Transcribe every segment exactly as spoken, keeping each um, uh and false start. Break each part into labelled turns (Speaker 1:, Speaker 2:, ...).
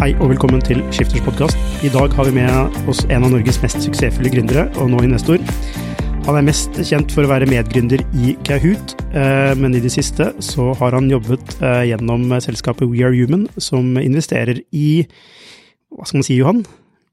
Speaker 1: Hei og velkommen til Skifters podcast. I dag har vi med oss en av Norges mest suksessfulle gründere, og nå investor. Han er mest kjent for å være medgründer i Kahoot, men i det siste så har han jobbet gjennom selskapet We Are Human, som investerer i, hva skal man si, Johan?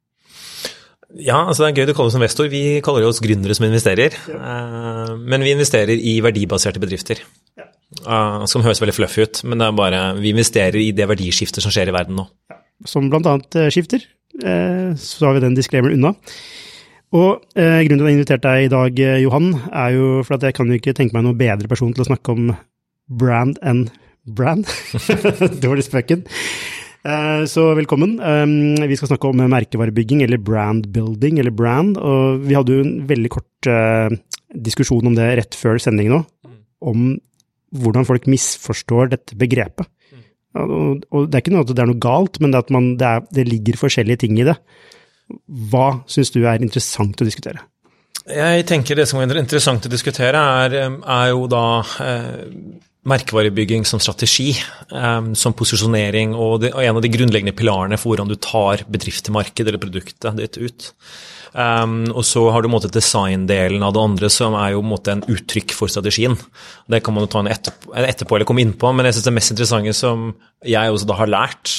Speaker 2: Ja, altså det er gøy å kalle oss investor. Vi kaller oss gründere som investerer, ja. Men vi investerer i verdibaserte bedrifter. Ja. Som høres veldig fluffy ut, men det er bare, vi investerer i det verdiskiftet som skjer i verden nå. Ja. Som blant annet skifter, så har vi den disclaimer unna.
Speaker 1: Og eh, grunnen til at jeg har invitert deg i dag, Johan, er jo for at jeg kan jo ikke tenke meg noen bedre person til å snakke om brand enn brand. Dårlig spøken. Eh, så velkommen. Um, vi skal snakke om merkevarebygging, eller brand building, eller brand. Og vi hadde jo en veldig kort uh, diskusjon om det rett før sendingen nå, om hvordan folk misforstår dette begrepet. Og, og det er ikke noe at det er noe galt, men det, at man, det, er, det ligger forskjellige ting i det. Hva synes du er interessant å diskutere?
Speaker 2: Jeg tenker det som er interessant å diskutere er, er jo da eh, merkevarebygging som strategi, eh, som posisjonering, og, det, og en av de grunnleggende pilarene for hvordan du tar bedrift til marked eller produktet ditt ut. Um, og så har du måte design-delen av det andre som er jo måte en uttrykk for strategien. Det kan man jo ta en etterpå, en etterpå eller komme inn på, men jeg synes det mest interessante som jeg også da har lært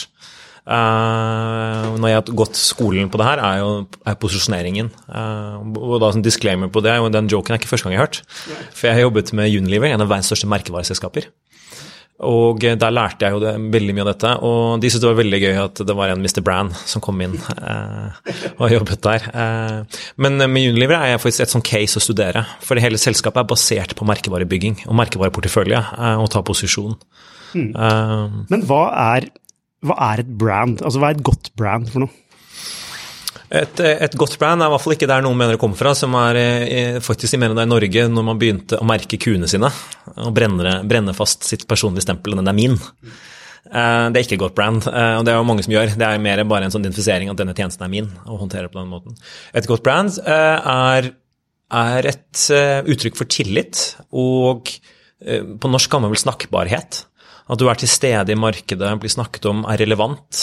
Speaker 2: uh, når jeg har gått skolen på det her, er jo er posisjoneringen. Uh, og da som disclaimer på det, og den joken er ikke første gang jeg har hørt, for jeg har jobbet med Unilever, en av verdens største merkevareselskaper. Og der lærte jeg jo det, veldig mye av dette, og de synes det var veldig gøy at det var en mister Brand som kom inn eh, og jobbet der. Eh, men med Unilever er jeg faktisk et sånn case å studere, for hele selskapet er basert på merkevarebygging og merkevareportefølje eh, og ta posisjon.
Speaker 1: Mm. Uh, men hva er, hva er et brand? Altså hva er et godt brand for noe?
Speaker 2: Et, et godt brand er i hvert fall ikke der noen mener det kommer fra, som er eh, faktisk i mener det i Norge når man begynte å merke kuene sine og brenne, brenne fast sitt personlige stempel, den er min. Eh, det er ikke et godt brand, eh, og det er jo mange som gjør. Det er mer bare en sånn identifisering at denne tjenesten er min, og håndtere på den måten. Et godt brand eh, er, er et uh, uttrykk for tillit, og uh, på norsk kan man vel snakkbarhet. At du er til stede i markedet, blir snakket om, er relevant.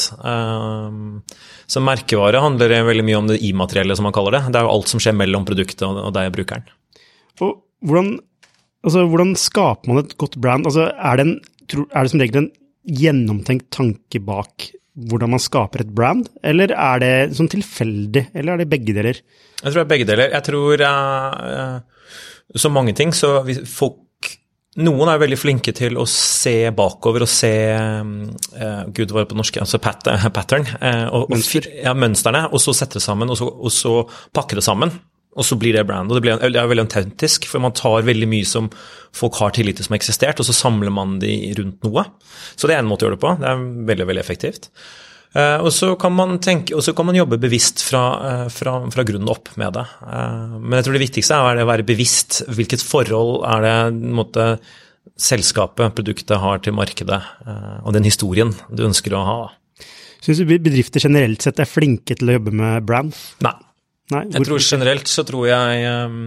Speaker 2: Så merkevare handler veldig mye om det immaterielle, som man kaller det. Det er jo alt som skjer mellom produktet og deg og brukeren.
Speaker 1: Og hvordan, altså, hvordan skaper man et godt brand? Altså, er, det en, er det som regel en gjennomtenkt tanke bak hvordan man skaper et brand? Eller er det sånn tilfeldig? Eller er det begge deler?
Speaker 2: Jeg tror det er begge deler. Jeg tror uh, så mange ting, så folk noen er veldig flinke til å se bakover og se, uh, Gud var det på norsk, altså pat, uh, pattern, uh, og,
Speaker 1: Mønster.
Speaker 2: og, ja, mønsterne, og så sette det sammen, og så, og så pakke det sammen, og så blir det brand, og det, blir, det er veldig autentisk, for man tar veldig mye som folk har tillit til som har eksistert, og så samler man de rundt noe. Så det er en måte å gjøre det på, det er veldig, veldig effektivt. Uh, og så kan man tenke, og så kan man jobbe bevisst fra, uh, fra, fra grunnen opp med det. Uh, men jeg tror det viktigste er å være bevisst hvilket forhold er det måte, selskapet, produktet har til markedet, uh, og den historien du ønsker å ha.
Speaker 1: Synes du bedrifter generelt sett er flinke til å jobbe med brand?
Speaker 2: Nei.
Speaker 1: Nei
Speaker 2: jeg tror generelt så tror jeg... Um,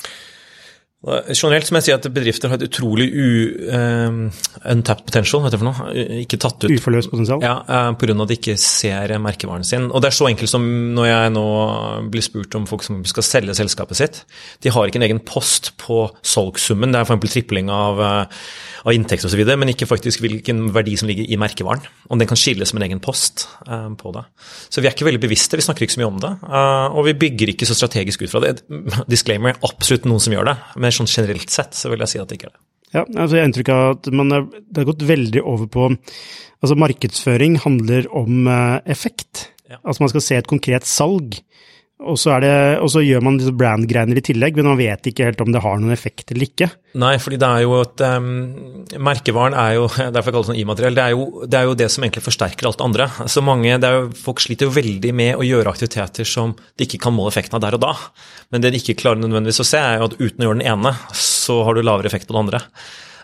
Speaker 2: Generelt som jeg sier at bedrifter har et utrolig u, um, untapped potential, vet du for noe, ikke tatt ut.
Speaker 1: Uforløst potensial?
Speaker 2: Ja, uh, på grunn av at de ikke ser merkevaren sin. Og det er så enkelt som når jeg nå blir spurt om folk som skal selge selskapet sitt. De har ikke en egen post på salgssummen, det er for eksempel tripling av, uh, av inntekt og så videre, men ikke faktisk hvilken verdi som ligger i merkevaren. Og den kan skilles som en egen post uh, på det. Så vi er ikke veldig bevisste, vi snakker ikke så mye om det, uh, og vi bygger ikke så strategisk ut fra det. Disclaimer, absolutt noen som gjør det, men sånn generelt sett, så vil jeg si at det ikke er det.
Speaker 1: Ja, altså jeg har inntrykk av at man er, det har gått veldig over på, altså markedsføring handler om uh, effekt. Ja. Altså man skal se et konkret salg, og så, er det, og så gjør man brandgreiner i tillegg, men man vet ikke helt om det har noen effekt eller ikke.
Speaker 2: Nei, fordi det er jo et, um, merkevaren er jo, derfor jeg kaller det sånn immateriell, det er jo det, er jo det som egentlig forsterker alt det andre. Så mange, det er jo, folk sliter jo veldig med å gjøre aktiviteter som de ikke kan måle effekten av der og da. Men det de ikke klarer nødvendigvis å se er jo at uten å gjøre den ene, så har du lavere effekt på den andre.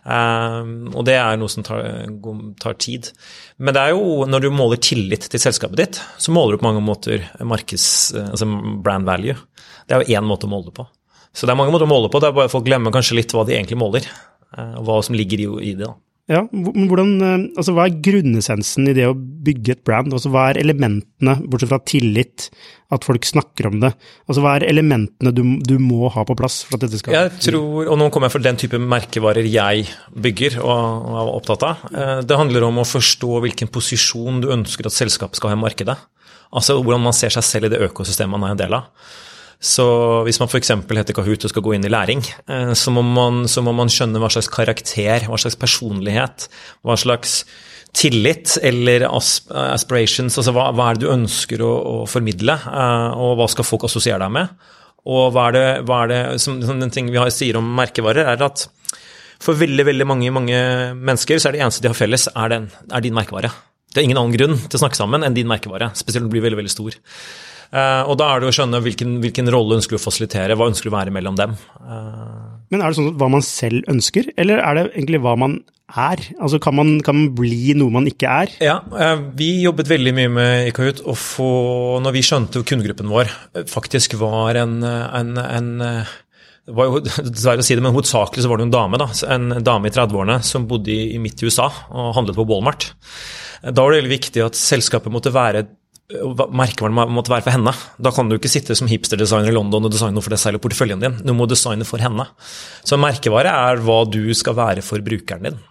Speaker 2: Um, og det er noe som tar, tar tid. Men det er jo, når du måler tillit til selskapet ditt, så måler du på mange måter markeds, altså brand value. Det er jo en måte å måle det på. Så det er mange måter å måle på, det er bare folk glemmer kanskje litt hva de egentlig måler, og hva som ligger i, i det da.
Speaker 1: Ja, men hvordan, altså hva er grunnessensen i det å bygge et brand? Altså hva er elementene, bortsett fra tillit, at folk snakker om det? Altså hva er elementene du, du må ha på plass for at dette skal...
Speaker 2: Jeg tror, og nå kommer jeg for den type merkevarer jeg bygger og, og er opptatt av. Det handler om å forstå hvilken posisjon du ønsker at selskapet skal ha i markedet. Altså hvordan man ser seg selv i det økosystemet man er en del av. Så hvis man for eksempel heter Kahoot og skal gå inn i læring, så må man, så må man skjønne hva slags karakter, hva slags personlighet, hva slags tillit eller aspirations, altså hva, hva er det du ønsker å, å formidle, og hva skal folk assosiere deg med? Og hva er det, hva er det som, som den ting vi har, sier om merkevarer, er at for veldig, veldig mange, mange mennesker så er det eneste de har felles, er, den, er din merkevare. Det er ingen annen grunn til å snakke sammen enn din merkevare, spesielt når den blir veldig, veldig stor. Uh, og da er det å skjønne hvilken, hvilken rolle ønsker du å fasilitere, hva ønsker du å være mellom dem. Uh,
Speaker 1: Men er det sånn at hva man selv ønsker, eller er det egentlig hva man er? Altså kan man, kan man bli noe man ikke er?
Speaker 2: Ja, uh, vi jobbet veldig mye med i Kahoot, og få, når vi skjønte kundegruppen vår faktisk var en, en, en det var jo dessverre å si det, men hovedsakelig så var det en dame da, en dame i tredve-årene som bodde i, i midt i U S A og handlet på Walmart. Da var det veldig viktig at selskapet måtte være merkevaren måtte være for henne. Da kan du ikke sitte som hipsterdesigner i London og designe noe for deg selv og porteføljen din. Du må designe for henne. Så merkevare er hva du skal være for brukeren din.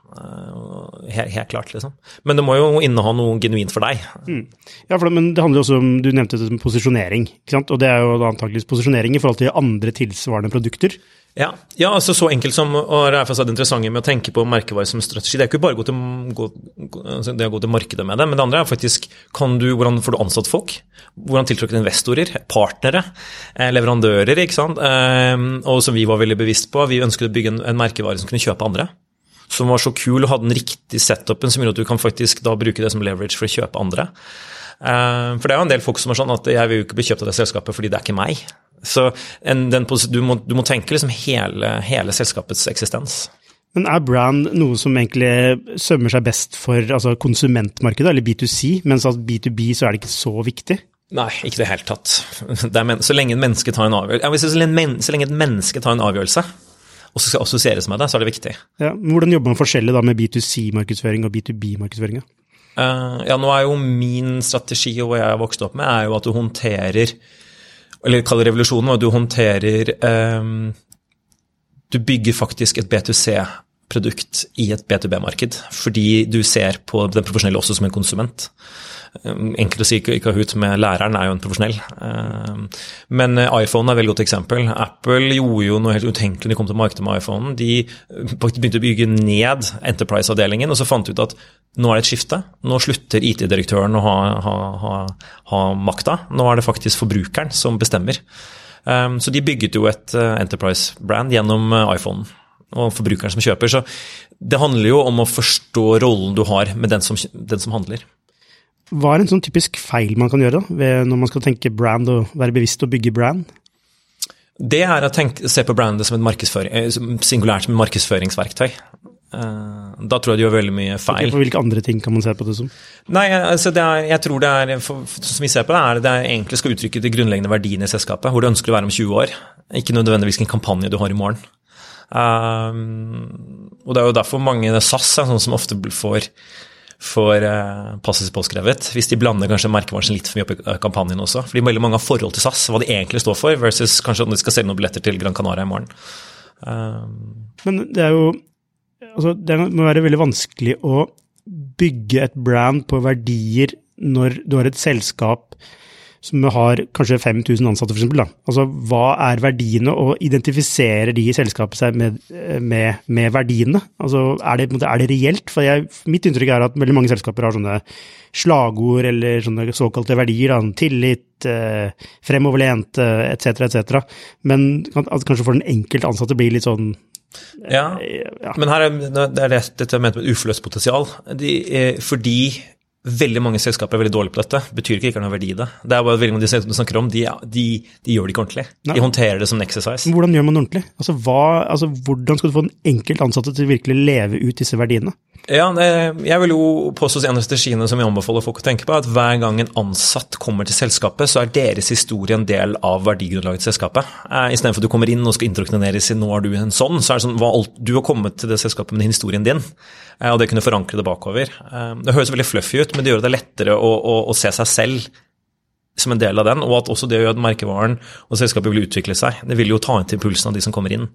Speaker 2: Helt, helt klart, liksom. Men det må jo inneha noe genuint for deg.
Speaker 1: Mm. Ja, for det, men det handler også om, du nevnte det som posisjonering, ikke sant? Og det er jo antageligvis posisjonering i forhold til andre tilsvarende produkter.
Speaker 2: Ja, ja, altså så enkelt som, og det er faktisk det interessante med å tenke på merkevare som strategi, det er ikke bare å gå til, gå, det å gå til markedet med det, men det andre er faktisk, kan du, hvordan får du ansatt folk? Hvordan tiltrekker du investorer, partnere, leverandører, ikke sant? Og som vi var veldig bevisst på, vi ønsket å bygge en, en merkevare som kunne kjøpe andre, som var så kul og hadde den riktige setupen som gjør at du kan faktisk da bruke det som leverage for å kjøpe andre. For det er jo en del folk som er sånn at jeg vil jo ikke bli kjøpt av det selskapet fordi det er ikke meg. Så en, den, du, må, du må tenke liksom hele, hele selskapets eksistens.
Speaker 1: Men er brand noe som egentlig sømmer seg best for altså konsumentmarkedet, eller B to C, mens at B to B så er det ikke så viktig?
Speaker 2: Nei, ikke det helt tatt. Det er men, så lenge en menneske tar en avgjørelse, jeg vil si, så, lenge, så lenge et menneske tar en avgjørelse, og skal assosieres med det, så er det viktig. Ja,
Speaker 1: men hvordan jobber man forskjellig da med B to C-markedsføring og B to B-markedsføring?
Speaker 2: Uh, ja, nå er jo min strategi, og hva jeg har vokst opp med, er jo at du håndterer eller kaller revolusjonen, og du håndterer um, du bygger faktisk et B to C-produkt i et B to B-marked, fordi du ser på den profesjonelle også som en konsument. Um, enkelt å si Kahoot med læreren er jo en profesjonell. Um, men iPhone er et veldig godt eksempel. Apple gjorde jo noe helt utenkelig når de kom til markedet med iPhone. De begynte å bygge ned Enterprise-avdelingen, og så fant de ut at nå er det et skifte. Nå slutter I T-direktøren å ha, ha, ha, ha makta. Nå er det faktisk forbrukeren som bestemmer. Um, så de bygget jo et uh, Enterprise-brand gjennom uh, iPhone og forbrukeren som kjøper. Så det handler jo om å forstå rollen du har med den som, den som handler.
Speaker 1: Hva er en sånn typisk feil man kan gjøre da, ved når man skal tenke brand og være bevisst å bygge brand?
Speaker 2: Det er å tenke, se på brandet som et markedsføring, singulært som et markedsføringsverktøy. Da tror jeg de gjør veldig mye feil.
Speaker 1: For hvilke andre ting kan man se på det som?
Speaker 2: Nei, altså det er, jeg tror det er, for, som vi ser på det, er det er egentlig skal uttrykke de grunnleggende verdiene i selskapet, hvor du ønsker å være om tjue år, ikke nødvendigvis hvilken kampanje du har i morgen. Um, og det er jo derfor mange S A S er sånn som ofte får for uh, passet påskrevet, hvis de blander kanskje merkevaren litt for mye opp i kampanjen også, fordi veldig mange har forhold til S A S, hva de egentlig står for, versus kanskje om de skal selge noen billetter til Gran Canaria i morgen. Um,
Speaker 1: Men det er jo, altså det må være veldig vanskelig å bygge et brand på verdier når du har et selskap som har kanskje fem tusen ansatte for eksempel da. Altså hva er verdiene, og identifiserer de i selskapet seg med, med, med verdiene? Altså er det, er det reelt? For jeg, mitt inntrykk er at veldig mange selskaper har sånne slagord eller sånne såkalte verdier, da, tillit, eh, fremoverlent, et cetera, et cetera. Men at kanskje for den enkelte ansatte blir litt sånn
Speaker 2: Ja, ja. Men her er det er det, dette er ment med et uforløst potensial. De, eh, fordi veldig mange selskaper er veldig dårlige på dette, betyr ikke ikke noe verdi i det. Det er bare veldig mange av de selskapene du snakker om, de, de, de gjør det ikke ordentlig. Nei. De håndterer det som en exercise.
Speaker 1: Men hvordan gjør man det ordentlig? Altså, hva, altså, hvordan skal du få en enkelt ansatte til å virkelig leve ut disse verdiene?
Speaker 2: Ja, jeg vil jo påstå en av strategiene som jeg anbefaler folk å tenke på, at hver gang en ansatt kommer til selskapet, så er deres historie en del av verdigrunnlaget til selskapet. Eh, I stedet for at du kommer inn og skal introduktioneres i nå er du en sånn, så er det sånn, hva, du har kommet til det selskapet med historien din, eh, og det kunne forankre det bakover. Eh, det høres veldig fluffy ut, men det gjør det lettere å, å, å se seg selv som en del av den, og at også det gjør at merkevaren og selskapet vil utvikle seg. Det vil jo ta inn til pulsen av de som kommer inn.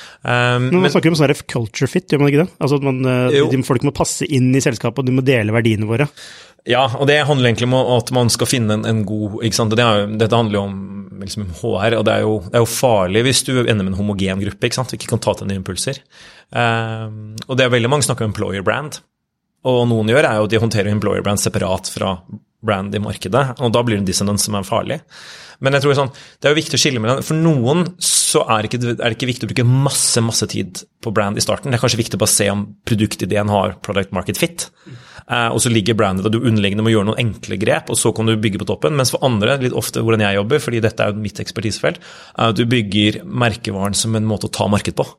Speaker 2: Um,
Speaker 1: men man snakker jo om sånn culture fit, gjør man ikke det? Altså at man, de, folk må passe inn i selskapet, og de må dele verdiene våre.
Speaker 2: Ja, og det handler egentlig om at man skal finne en, en god, ikke sant? Det er, dette handler jo om liksom, H R, og det er, jo, det er jo farlig hvis du ender med en homogen gruppe, ikke sant? Du ikke kan ta til nye impulser. Um, og det er veldig mange snakker om employer brand, og noen gjør er jo at de håndterer employer brand separat fra brand i markedet, og da blir det en dissonans som er farlig. Men jeg tror sånn, det er jo viktig å skille mellom, for noen så er det, ikke, er det ikke viktig å bruke masse, masse tid på brand i starten. Det er kanskje viktig å bare se om produktideen har product market fit, uh, og så ligger brandet og du underliggende må gjøre noen enkle grep, og så kan du bygge på toppen. Mens for andre, litt ofte hvordan jeg jobber, fordi dette er jo mitt ekspertisefelt, er at du bygger merkevaren som en måte å ta marked på.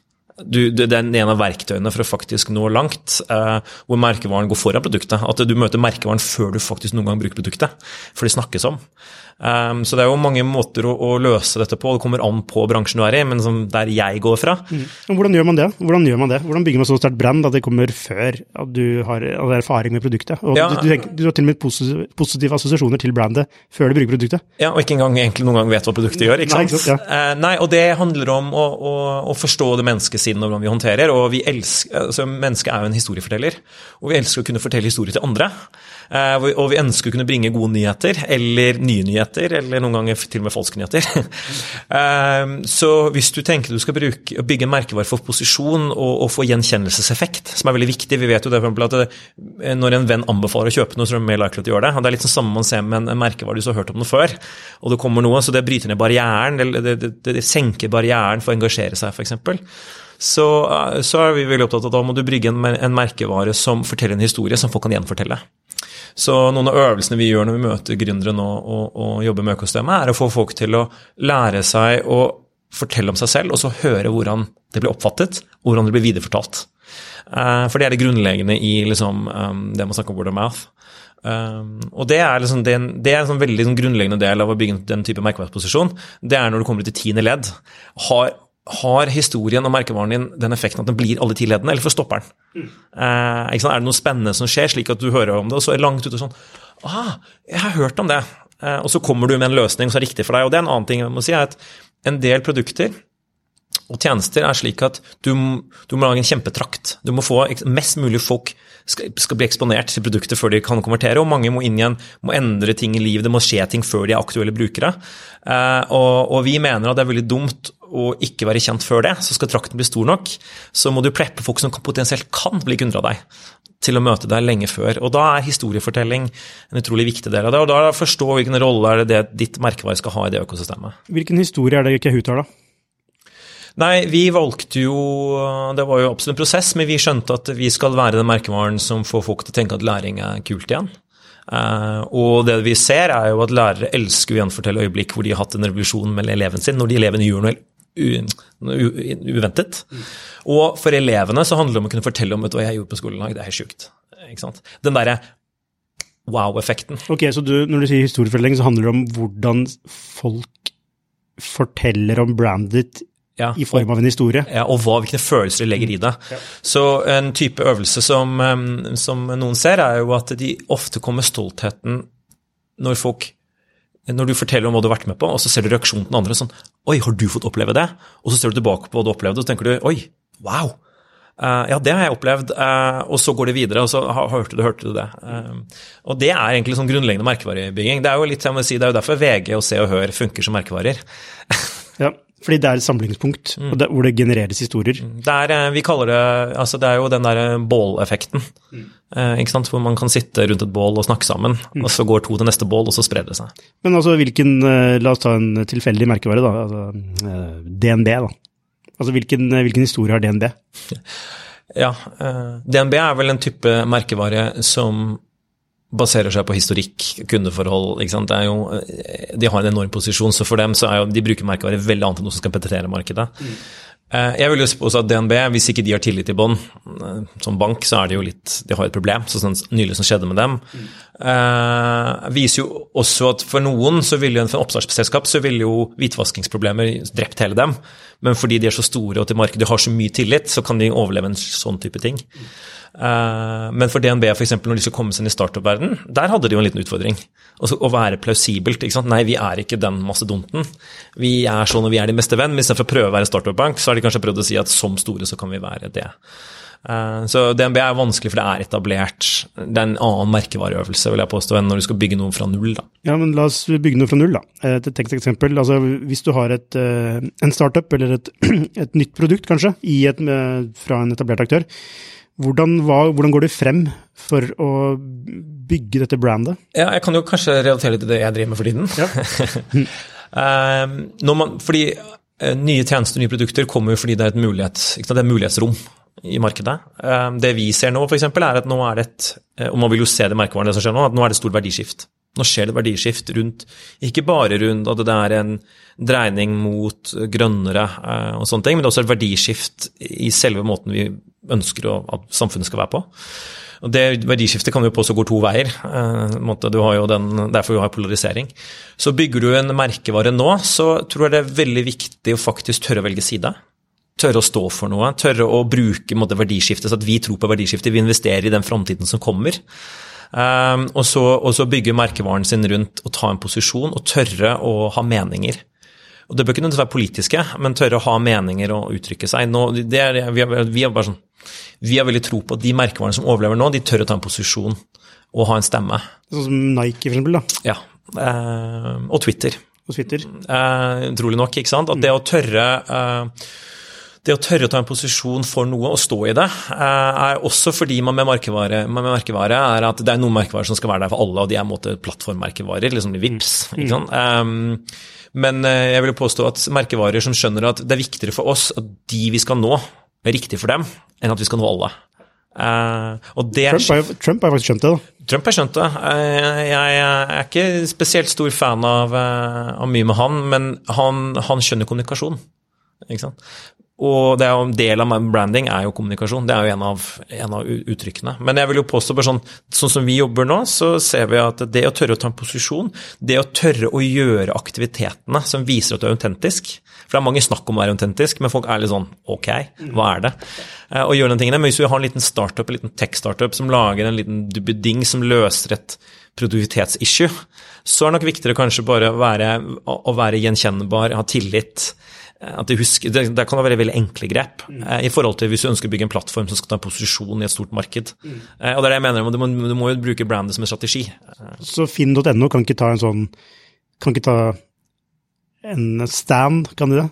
Speaker 2: Du, det er en av verktøyene for å faktisk nå langt, uh, hvor merkevaren går foran produktet. At du møter merkevaren før du faktisk noen gang bruker produktet, for det snakkes om. Um, så det er jo mange måter å, å løse dette på, det kommer an på bransjen du er i, men som der jeg går fra. Mm.
Speaker 1: Hvordan gjør man det? Hvordan gjør man det? Hvordan bygger man så sterkt brand at det kommer før at du har, at det er erfaring med produktet? Og ja. du, du, tenker, du har til og med positive, positive assosiasjoner til brandet før du bruker produktet.
Speaker 2: Ja, og ikke engang egentlig noen gang vet hva produktet gjør, ikke sant? Nei, ikke sant, ja. uh, nei, og det handler om å, å, å forstå det menneskesiden og hvordan vi håndterer, og vi elsker, altså mennesket er jo en historieforteller, og vi elsker å kunne fortelle historier til andre. Uh, og vi ønsker å kunne bringe gode nyheter, eller nye nyheter, eller noen ganger til og med falske nyheter. uh, så hvis du tenker du skal bruke, bygge en merkevare for posisjon og, og få gjenkjennelseseffekt, som er veldig viktig, vi vet jo det, for eksempel at det, når en venn anbefaler å kjøpe noe, så er det mer likely til å gjøre det. Og det er litt sånn samme man ser med en, en merkevare du så har hørt om det før, og det kommer noe, så det bryter ned barrieren, det, det, det, det senker barrieren for å engasjere seg, for eksempel. Så, så er vi veldig opptatt av at da må du brygge en, en merkevare som forteller en historie som folk kan gjenfortelle. Så noen av øvelsene vi gjør når vi møter gründere nå og, og jobber med økosystemet, er å få folk til å lære seg å fortelle om seg selv, og så høre hvordan det blir oppfattet, og hvordan det blir viderefortalt. Uh, for det er det grunnleggende i liksom, um, det man snakker om word of mouth. Um, og det er, liksom, det er en, det er en sånn veldig sånn grunnleggende del av å bygge den type merkevareposisjon. Det er når du kommer til tiende ledd. Har Har historien og merkevaren din den effekten at den blir alle ti leddene, eller for stopper den? Mm. Eh, ikke sant? Er det noe spennende som skjer, slik at du hører om det, og så er det langt ut og sånn, ah, jeg har hørt om det, eh, og så kommer du med en løsning som er riktig for deg, og det er en annen ting jeg må si, er at en del produkter og tjenester er slik at du, du må lage en kjempetrakt. Du må få mest mulig folk skal, skal bli eksponert til produkter før de kan konvertere, og mange må inn igjen, må endre ting i livet, det må skje ting før de er aktuelle brukere. Eh, og, og vi mener at det er veldig dumt å ikke være kjent før det, så skal trakten bli stor nok, så må du preppe folk som potensielt kan bli kunder av deg, til å møte deg lenge før. Og da er historiefortelling en utrolig viktig del av det, og da forstå hvilken rolle er det, det ditt merkevare skal ha i det økosystemet.
Speaker 1: Hvilken historie er det Kahoot har da?
Speaker 2: Nei, vi valgte jo, det var jo absolutt en prosess, men vi skjønte at vi skal være den merkevaren som får folk til å tenke at læring er kult igjen. Uh, og det vi ser er jo at lærere elsker å gjenfortelle øyeblikk hvor de har hatt en revolusjon med eleven sin, når de elevene gjør noe uventet. Mm. Og for elevene så handler det om å kunne fortelle om hva jeg gjorde på skolen, det er helt sjukt. Ikke sant? Den der wow-effekten.
Speaker 1: Ok, så du, når du sier historiefortelling, så handler det om hvordan folk forteller om brandet ja, i form av en historie.
Speaker 2: Ja, og hva, hvilke følelser de legger i det. Ja. Så en type øvelse som, som noen ser er jo at de ofte kommer stoltheten når folk når du forteller om hva du har vært med på, og så ser du reaksjonen til den andre sånn, oi, har du fått oppleve det? Og så ser du tilbake på hva du opplevde, og så tenker du, oi, wow, uh, ja, det har jeg opplevd, uh, og så går det videre, og så hørte du, hørte du det. Uh, og det er egentlig sånn grunnleggende merkevarebygging. Det er jo litt, jeg må si, det er jo derfor V G og Se og Hør funker som merkevarer.
Speaker 1: Ja, fordi det er et samlingspunkt, mm. og det, hvor det genereres historier.
Speaker 2: Det er, vi kaller det, altså det er jo den der båleffekten, mm. eh, ikke sant, hvor man kan sitte rundt et bål og snakke sammen, mm. og så går to til neste bål, og så sprer det seg.
Speaker 1: Men altså, hvilken, la oss ta en tilfeldig merkevare da, altså D N B da. Altså, hvilken, hvilken historie har D N B?
Speaker 2: Ja, eh, D N B er vel en type merkevare som baserer seg på historikk, kundeforhold, ikke sant? Det er jo, de har en enorm posisjon, så for dem så er jo, de bruker merkevare veldig annet enn noe som skal penetrere markedet. Mm. Jeg vil jo også at D N B, hvis ikke de har tillit i bånd, som bank, så er det jo litt, de har et problem, så sånn nylig som skjedde med dem, mm. eh, viser jo også at for noen, så vil jo for en oppstartsselskap, så vil jo hvitvaskingsproblemer drept hele dem, men fordi de er så store og til markedet har så mye tillit, så kan de overleve en sånn type ting. Mm. Uh, men for D N B for eksempel, når de skal komme seg inn i startup-verden, der hadde de jo en liten utfordring. Også å være plausibelt, ikke sant? Nei, vi er ikke den mastodonten. Vi er sånn og vi er de beste venn, men i stedet for å prøve å være en startup-bank, så har de kanskje prøvd å si at som store så kan vi være det. Uh, så D N B er vanskelig, for det er etablert. Det er en annen merkevareøvelse, vil jeg påstå, enn når du skal bygge noe fra null, da.
Speaker 1: Ja, men la oss bygge noe fra null, da. Et teknisk eksempel, altså hvis du har et, en startup eller et, et nytt produkt, kanskje, i et, fra en etablert aktør, Hvordan, hva, hvordan går du frem for å bygge dette brandet? Ja,
Speaker 2: jeg kan jo kanskje relatere til det jeg driver med for tiden. Ja. um, når man, fordi uh, nye tjenester, nye produkter kommer jo fordi det er et mulighet, ikke sant? Det er mulighetsrom i markedet. Um, det vi ser nå, for eksempel, er at nå er det et, uh, og man vil jo se det merkevarene som skjer nå, at nå er det stor verdiskift. Nå skjer det verdiskift rundt, ikke bare rundt at det er en dreining mot grønnere uh, og sånne ting, men det er også et verdiskift i selve måten vi ønsker at samfunnet skal være på. Og det verdiskiftet kan jo på så gå to veier. Uh, måte, du har jo den, derfor vi har polarisering. Så bygger du en merkevare nå, så tror jeg det er veldig viktig å faktisk tørre å velge side. Tørre å stå for noe, tørre å bruke måte, verdiskiftet, så at vi tror på verdiskiftet, vi investerer i den fremtiden som kommer. Um, og, så, og så bygge merkevaren sin rundt og ta en posisjon og tørre å ha meninger. Og det bør ikke nødvendigvis være politiske, men tørre å ha meninger og uttrykke seg. Nå, det er, vi, er, vi, er bare sånn, vi har veldig tro på at de merkevarene som overlever nå, de tør å ta en posisjon og ha en stemme.
Speaker 1: Sånn som Nike for eksempel da?
Speaker 2: Ja, uh, og Twitter.
Speaker 1: Og Twitter.
Speaker 2: Uh, trolig nok, ikke sant? At det å tørre... Uh, Det å tørre å ta en posisjon for noe og stå i det, er også fordi man med merkevare, med merkevare er at det er noen merkevarer som skal være der for alle, og de er en måte plattformmerkevarer, liksom i Vips. Ikke sant? Um, men jeg vil påstå at merkevarer som skjønner at det er viktigere for oss at de vi skal nå er riktig for dem, enn at vi skal nå alle. Uh, og det
Speaker 1: Trump, har, Trump har faktisk skjønt det, da.
Speaker 2: Trump har skjønt det. Uh, jeg er ikke spesielt stor fan av, uh, av mye med han, men han, han skjønner kommunikasjon. Ikke sant? Og det er jo en del av branding er jo kommunikasjon, det er jo en av, en av uttrykkene. Men jeg vil jo påstå bare sånn, sånn som vi jobber nå, så ser vi at det å tørre å ta en posisjon, det å tørre å gjøre aktivitetene som viser at du er autentisk, for det er mange snakk om å være autentisk, men folk er litt sånn, ok, hva er det? Og gjøre den tingene, men hvis vi har en liten startup, en liten tech-startup som lager en liten dubbeding som løser et produktivitetsissue, så er det nok viktigere kanskje bare å være, å være gjenkjennbar, ha tillit, at de husker, det, det kan være veldig enkle grep mm. eh, i forhold til hvis du ønsker å bygge en plattform som skal ta en posisjon i et stort marked. Mm. Eh, og det er det jeg mener, du må, du må jo bruke brandet som en strategi.
Speaker 1: Så Finn punktum no kan ikke ta en sånn, kan ikke ta en stand, kan de det?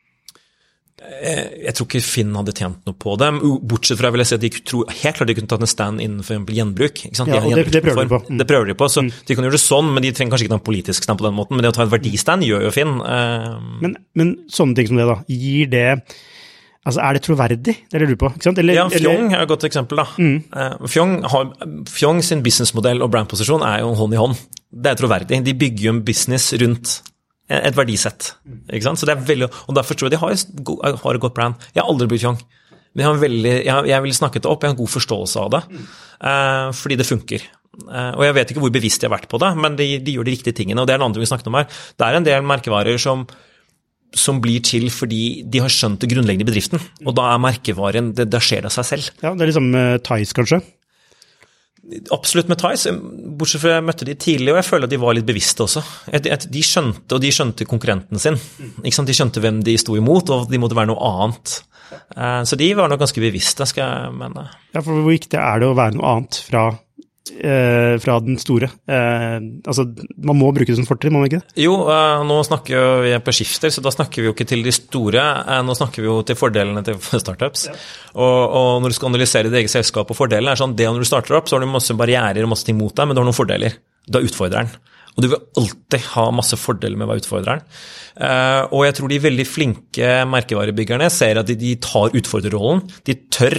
Speaker 2: Jeg tror ikke Finn hadde tjent noe på det, bortsett fra jeg vil si at de tror helt klart de kunne tatt en stand innenfor for eksempel gjenbruk. Ikke sant?
Speaker 1: Ja, og det, det prøver de på.
Speaker 2: Mm. Det prøver de på, så mm. de kan gjøre det sånn, men de trenger kanskje ikke ta en politisk stand på den måten, men det å ta en verdistand gjør jo Finn. Um...
Speaker 1: Men, men sånne ting som det da, gir det, altså er det troverdig? Det er det du på, ikke sant? Eller,
Speaker 2: ja, Fjong er et godt eksempel da. Mm. Uh, Fjong, har, Fjong sin businessmodell og brandposisjon er jo hånd i hånd. Det er troverdig. De bygger jo en business rundt et verdisett, ikke sant? Så det er veldig, og derfor tror jeg de har, har et godt brand. Jeg har aldri brukt Fjong. De har en veldig, jeg, jeg vil snakke det opp, jeg har en god forståelse av det, uh, fordi det funker. Uh, og jeg vet ikke hvor bevisst de har vært på det, men de, de gjør de riktige tingene, og det er en annen ting vi snakket om her. Det er en del merkevarer som, som blir til fordi de har skjønt det grunnleggende i bedriften, og da er merkevaren, det, da skjer det seg selv.
Speaker 1: Ja, det er liksom uh, Thais kanskje?
Speaker 2: Absolutt med Thais, bortsett fra jeg møtte de tidlig, og jeg føler at de var litt bevisste også. De skjønte, og de skjønte konkurrenten sin. Ikke sant? De skjønte hvem de sto imot, og de måtte være noe annet. Så de var nok ganske bevisste, skal jeg mene.
Speaker 1: Ja, for hvor viktig er det å være noe annet fra, eh, fra den store? Eh, altså, man må bruke det som fortrinn, må man ikke det?
Speaker 2: Jo, eh, nå snakker vi på skifter, så da snakker vi jo ikke til de store, eh, nå snakker vi jo til fordelene til startups. Ja. Og, og når du skal analysere ditt eget selskap og fordelene, er sånn, det når du starter opp, så har du masse barrierer og masse ting mot deg, men du har noen fordeler. Du er utfordreren. Og du vil alltid ha masse fordeler med å være utfordreren. Uh, og jeg tror de veldig flinke merkevarebyggerne ser at de, de tar utfordrerrollen, de tør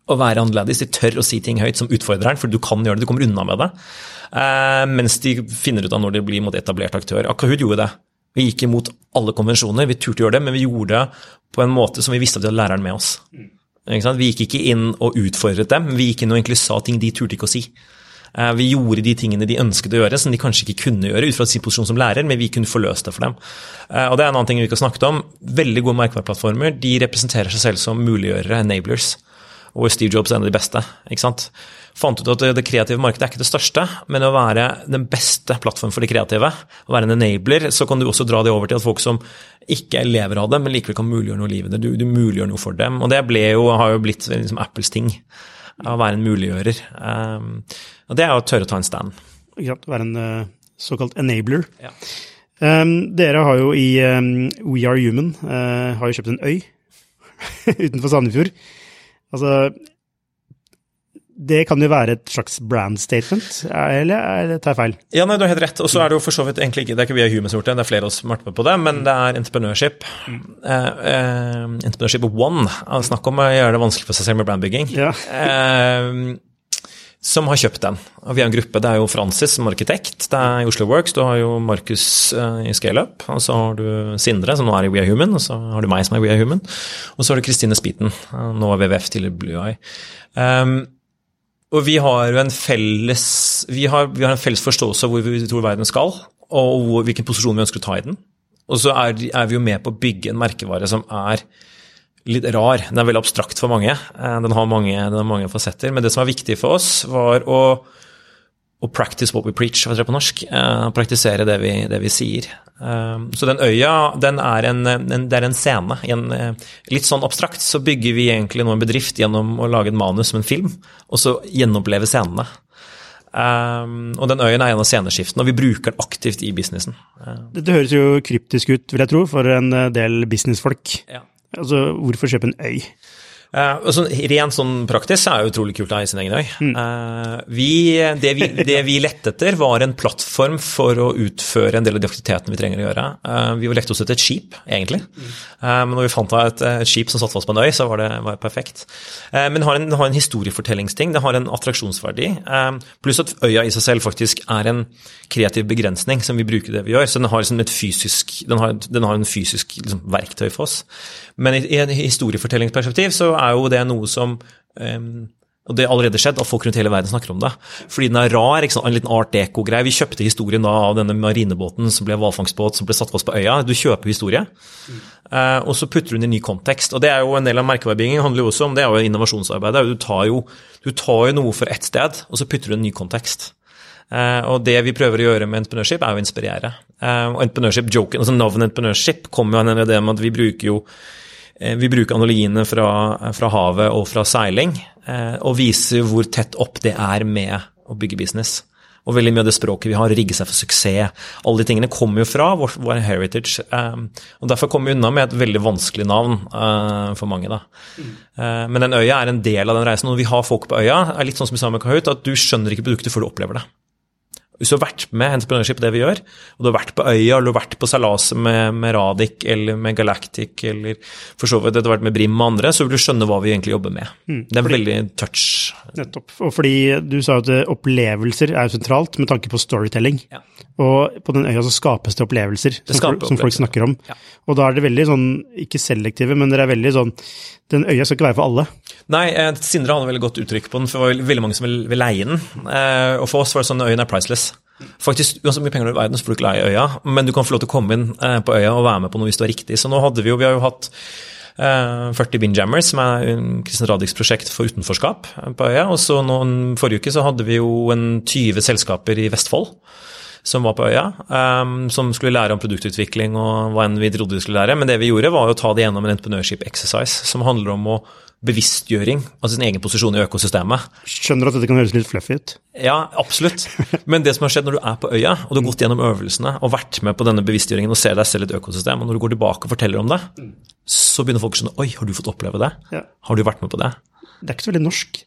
Speaker 2: å være annerledes, de tør å si ting høyt som utfordreren, for du kan gjøre det, du kommer unna med det, uh, mens de finner ut av når de blir mot etablert aktør. Kahoot gjorde det. Vi gikk imot alle konvensjoner, vi turte gjøre det, men vi gjorde det på en måte som vi visste at vi hadde læreren med oss. Vi gikk ikke inn og utfordret dem, vi gikk inn og egentlig sa ting de turte ikke å si. Vi gjorde de tingene de ønsket å gjøre, som de kanskje ikke kunne gjøre ut fra sin posisjon som lærer, men vi kunne forløse det for dem. Og det er en annen ting vi ikke har snakket om. Veldig gode merkevareplattformer, de representerer seg selv som muliggjørere, enablers. Og Steve Jobs er en av de beste, ikke sant? Fant ut at det kreative markedet er ikke det største, men å være den beste plattformen for det kreative, å være en enabler, så kan du også dra det over til at folk som ikke lever av det, men likevel kan muliggjøre noe i livet. Du, du muliggjør noe for dem, og det ble jo, har jo blitt liksom Apples ting, å være en muliggjører. Um, og det er jo å tørre å ta en stand.
Speaker 1: Ikke sant, å være en uh, såkalt enabler.
Speaker 2: Ja.
Speaker 1: Um, dere har jo i um, We Are Human, uh, har jo kjøpt en øy utenfor Sandefjord. Altså, det kan jo være et slags brand statement, eller tar jeg feil?
Speaker 2: Ja, nei, du har helt rett, og så er det jo for så vidt egentlig ikke, det er ikke vi har Human som gjort det, det er flere av oss som har vært med på det, men det er entrepreneurship. Mm. Uh, uh, entrepreneurship one, snakk om å gjøre det vanskelig for seg selv med brandbygging. Ja. uh, som har kjøpt den. Og vi er en gruppe, det er jo Francis som arkitekt, det er i Oslo Works, du har jo Markus uh, i ScaleUp, og så har du Sindre, som nå er i We Are Human, og så har du meg som er i We Are Human, og så har du Kristine Spiten, uh, nå er W W F til Blue Eye. Um, og vi har jo en felles, vi har, vi har en felles forståelse av hvor vi tror verden skal, og hvor, hvilken posisjon vi ønsker å ta i den. Og så er, er vi jo med på å bygge en merkevare som er litt rar. Den er veldig abstrakt for mange. Den har mange, den har mange fasetter. Men det som er viktig for oss var å, å practice what we preach, hva heter det på norsk? Uh, praktisere det vi, det vi sier. Uh, så den øya, den er en, en, det er en scene. En, uh, litt sånn abstrakt så bygger vi egentlig nå en bedrift gjennom å lage en manus som en film, og så gjenoppleve scenene. Um, og den øyen er en av sceneskiftene, og vi bruker den aktivt i businessen. Uh,
Speaker 1: Dette høres jo kryptisk ut, vil jeg tro, for en del businessfolk. Ja. Altså, hvorfor kjøpe en øy?
Speaker 2: Uh, og så, rent sånn praktisk er det utrolig kult å eie sin egen øy. Mm. Uh, vi, det, vi, det vi lette etter var en plattform for å utføre en del av de aktivitetene vi trenger å gjøre. Uh, vi var lett oss etter et skip, egentlig. Mm. Uh, men når vi fant et, et skip som satt fast på en øy, så var det, var det perfekt. Uh, men det har en, det har en historiefortellingsting, det har en attraksjonsverdi, uh, pluss at øya i seg selv faktisk er en kreativ begrensning som vi bruker det vi gjør, så den har, liksom et fysisk, den har, den har en fysisk liksom, verktøy for oss. Men i, i en historiefortellingsperspektiv så er jo det noe som, um, og det har allerede skjedd, at folk rundt hele verden snakker om det. Fordi den er rar, ikke sant? En liten art deco-greie. Vi kjøpte historien da av denne marinebåten som ble hvalfangstbåt, som ble satt fast på øya. Du kjøper historie, mm. uh, og så putter du den i ny kontekst. Og det er jo en del av merkevarebygging, handler jo også om, det er jo innovasjonsarbeidet. Du tar jo, du tar jo noe for ett sted, og så putter du en ny kontekst. Uh, og det vi prøver å gjøre med entrepreneurship er å inspirere. Uh, og entrepreneurship-joken, altså navnet entrepreneurship kommer jo an i det med at vi bruker jo uh, vi bruker analogiene fra, fra havet og fra seiling, uh, og viser hvor tett opp det er med å bygge business. Og veldig mye av det språket vi har, rigge seg for suksess, alle de tingene kommer jo fra vår, vår heritage, um, og derfor kommer vi unna med et veldig vanskelig navn uh, for mange da. Mm. Uh, men den øya er en del av den reisen, og når vi har folk på øya, er litt sånn som vi sa med Kahoot, at du skjønner ikke produktet før du opplever det. Hvis du har vært med entrepreneurship, det vi gjør, og du har vært på øya, eller du har vært på Salaset med, med Radix, eller med Galactic, eller for så vidt, det har vært med Brim og andre, så vil du skjønne hva vi egentlig jobber med. Mm, det er fordi, veldig touch.
Speaker 1: Nettopp. Og fordi du sa at opplevelser er sentralt med tanke på storytelling. Ja. Og på den øya så skapes det opplevelser det som, folk, som folk snakker om. Ja. Og da er det veldig sånn, ikke selektive, men det er veldig sånn, den øya skal ikke være for alle.
Speaker 2: Nei, eh, Sindre hadde veldig godt uttrykk på den, for det var veldig mange som vil, vil leie den. Eh, og for oss var det sånn, øyen er priceless. Faktisk, uansett mye penger du har i verden, så får du ikke leie øya, men du kan få lov til å komme inn eh, på øya og være med på noe hvis det var riktig. Så nå hadde vi jo, vi har jo hatt eh, førti Binjammers, som er Kristian Radix prosjekt for utenforskap på øya, og så noen, forrige uke så hadde vi jo en tyve selskaper i Vestfold, som var på øya, um, som skulle lære om produktutvikling og hva enn vi trodde vi skulle lære, men det vi gjorde var å ta det gjennom en entrepreneurship exercise, som handler om å bevisstgjøring, altså sin egen posisjon i økosystemet.
Speaker 1: Skjønner at dette kan høres litt fluffy ut?
Speaker 2: Ja, absolutt. Men det som har skjedd når du er på øya, og du har gått gjennom øvelsene, og vært med på denne bevisstgjøringen og ser deg selv i et økosystem, og når du går tilbake og forteller om det, så begynner folk å skjønne, oi, har du fått oppleve det? Ja. Har du vært med på det?
Speaker 1: Det er ikke så veldig norsk.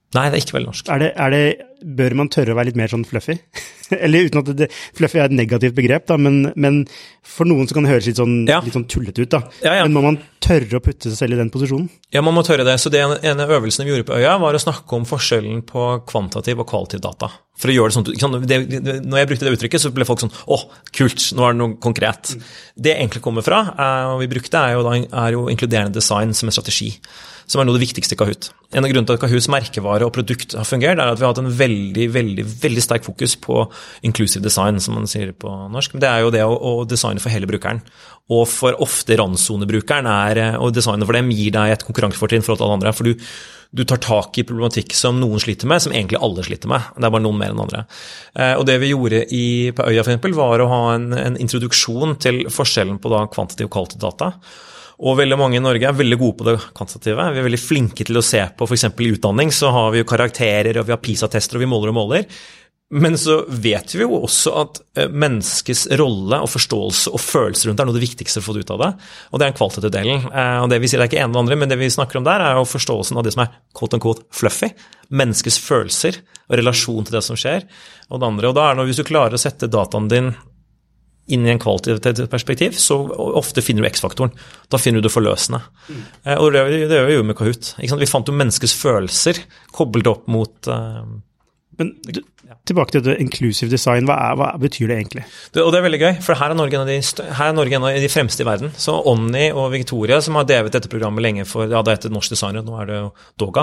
Speaker 2: Nei, det er ikke veldig norsk.
Speaker 1: Er det, er det, bør man tørre å være litt mer sånn fluffy? Eller uten at det, fluffy er et negativt begrep, da, men, men for noen så kan det høres litt sånn, ja. litt sånn tullete ut. Da.
Speaker 2: Ja, ja.
Speaker 1: Men må man tørre å putte seg selv i den posisjonen?
Speaker 2: Ja, man må tørre det. Så det ene øvelsen vi gjorde på Øya var å snakke om forskjellen på kvantitativ og kvalitativ data. For å gjøre det sånn, ikke sant? Det, det, når jeg brukte det uttrykket, så ble folk sånn, åh, kult, nå er det noe konkret. Mm. Det egentlig kommer fra, og vi brukte, er jo, da, er jo inkluderende design som en strategi, som er noe av det viktigste i Kahoot. En av grunnene til at Kahoots merkevare og produkt har fungert, er at vi har hatt en veldig, veldig, veldig sterk fokus på inclusive design, som man sier på norsk. Men det er jo det å, å designe for hele brukeren. Og for ofte randsonebrukeren er, og designet for dem gir deg et konkurransefortrinn for alle andre, for du, du tar tak i problematikk som noen sliter med, som egentlig alle sliter med. Det er bare noen mer enn andre. Og det vi gjorde i, på Øya for eksempel, var å ha en, en introduksjon til forskjellen på da kvantitativ og kvalitativ data. Og veldig mange i Norge er veldig gode på det kvantitative. Vi er veldig flinke til å se på, for eksempel i utdanning, så har vi jo karakterer, og vi har PISA-tester, og vi måler og måler. Men så vet vi jo også at menneskets rolle og forståelse og følelser rundt er noe av det viktigste å få ut av det. Og det er en kvalitativ delen. Og det vi sier, det er ikke en eller andre, men det vi snakker om der er jo forståelsen av det som er quote-unquote fluffy. Menneskets følelser og relasjon til det som skjer. Og det andre, og da er det når hvis du klarer å sette dataen din inn i en kvalitativt perspektiv, så ofte finner du X-faktoren. Da finner du det forløsende. Mm. Og det, det gjør vi jo med Kahoot. Ikke sant? Vi fant jo menneskets følelser koblet opp mot uh,
Speaker 1: Men du, tilbake til det inclusive design, hva, er, hva betyr det egentlig?
Speaker 2: Det, og det er veldig gøy, for her er Norge en av de, her er Norge en av de fremste i verden. Så Onni og Victoria, som har drevet dette programmet lenge for, ja, det heter Norsk Designer, nå er det jo Doga.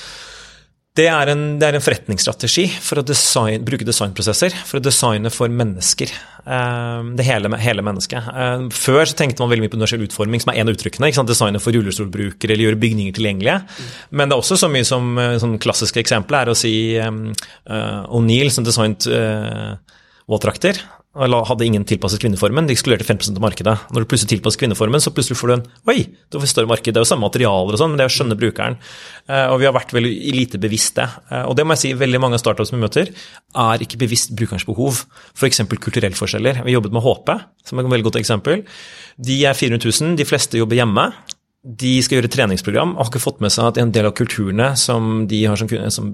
Speaker 2: Det er, en, det er en forretningsstrategi for å design, bruke designprosesser, for å designe for mennesker, det hele, hele mennesket. Før så tenkte man veldig mye på universell utforming, som er en av uttrykkene, ikke sant? Designer for rullestolbrukere, eller gjøre bygninger tilgjengelige. Men det er også så mye som, sånn klassiske eksempel er å si um, uh, O'Neill som designet uh, våtdrakter, eller hadde ingen tilpasset kvinneformen, de ekskluderte fem prosent av markedet. Når du plutselig tilpasser kvinneformen, så plutselig får du en, oi, du får større marked, det er jo samme materialer og sånn, men det er å skjønne brukeren. Uh, og vi har vært veldig lite bevisst det. Uh, og det må jeg si, veldig mange av startups vi møter, er ikke bevisst brukerens behov. For eksempel kulturelle forskjeller. Vi jobbet med H P, som er et veldig godt eksempel. De er fire hundre tusen, de fleste jobber hjemme. De skal gjøre treningsprogram, og har ikke fått med seg at en del av kulturene som de har som, som,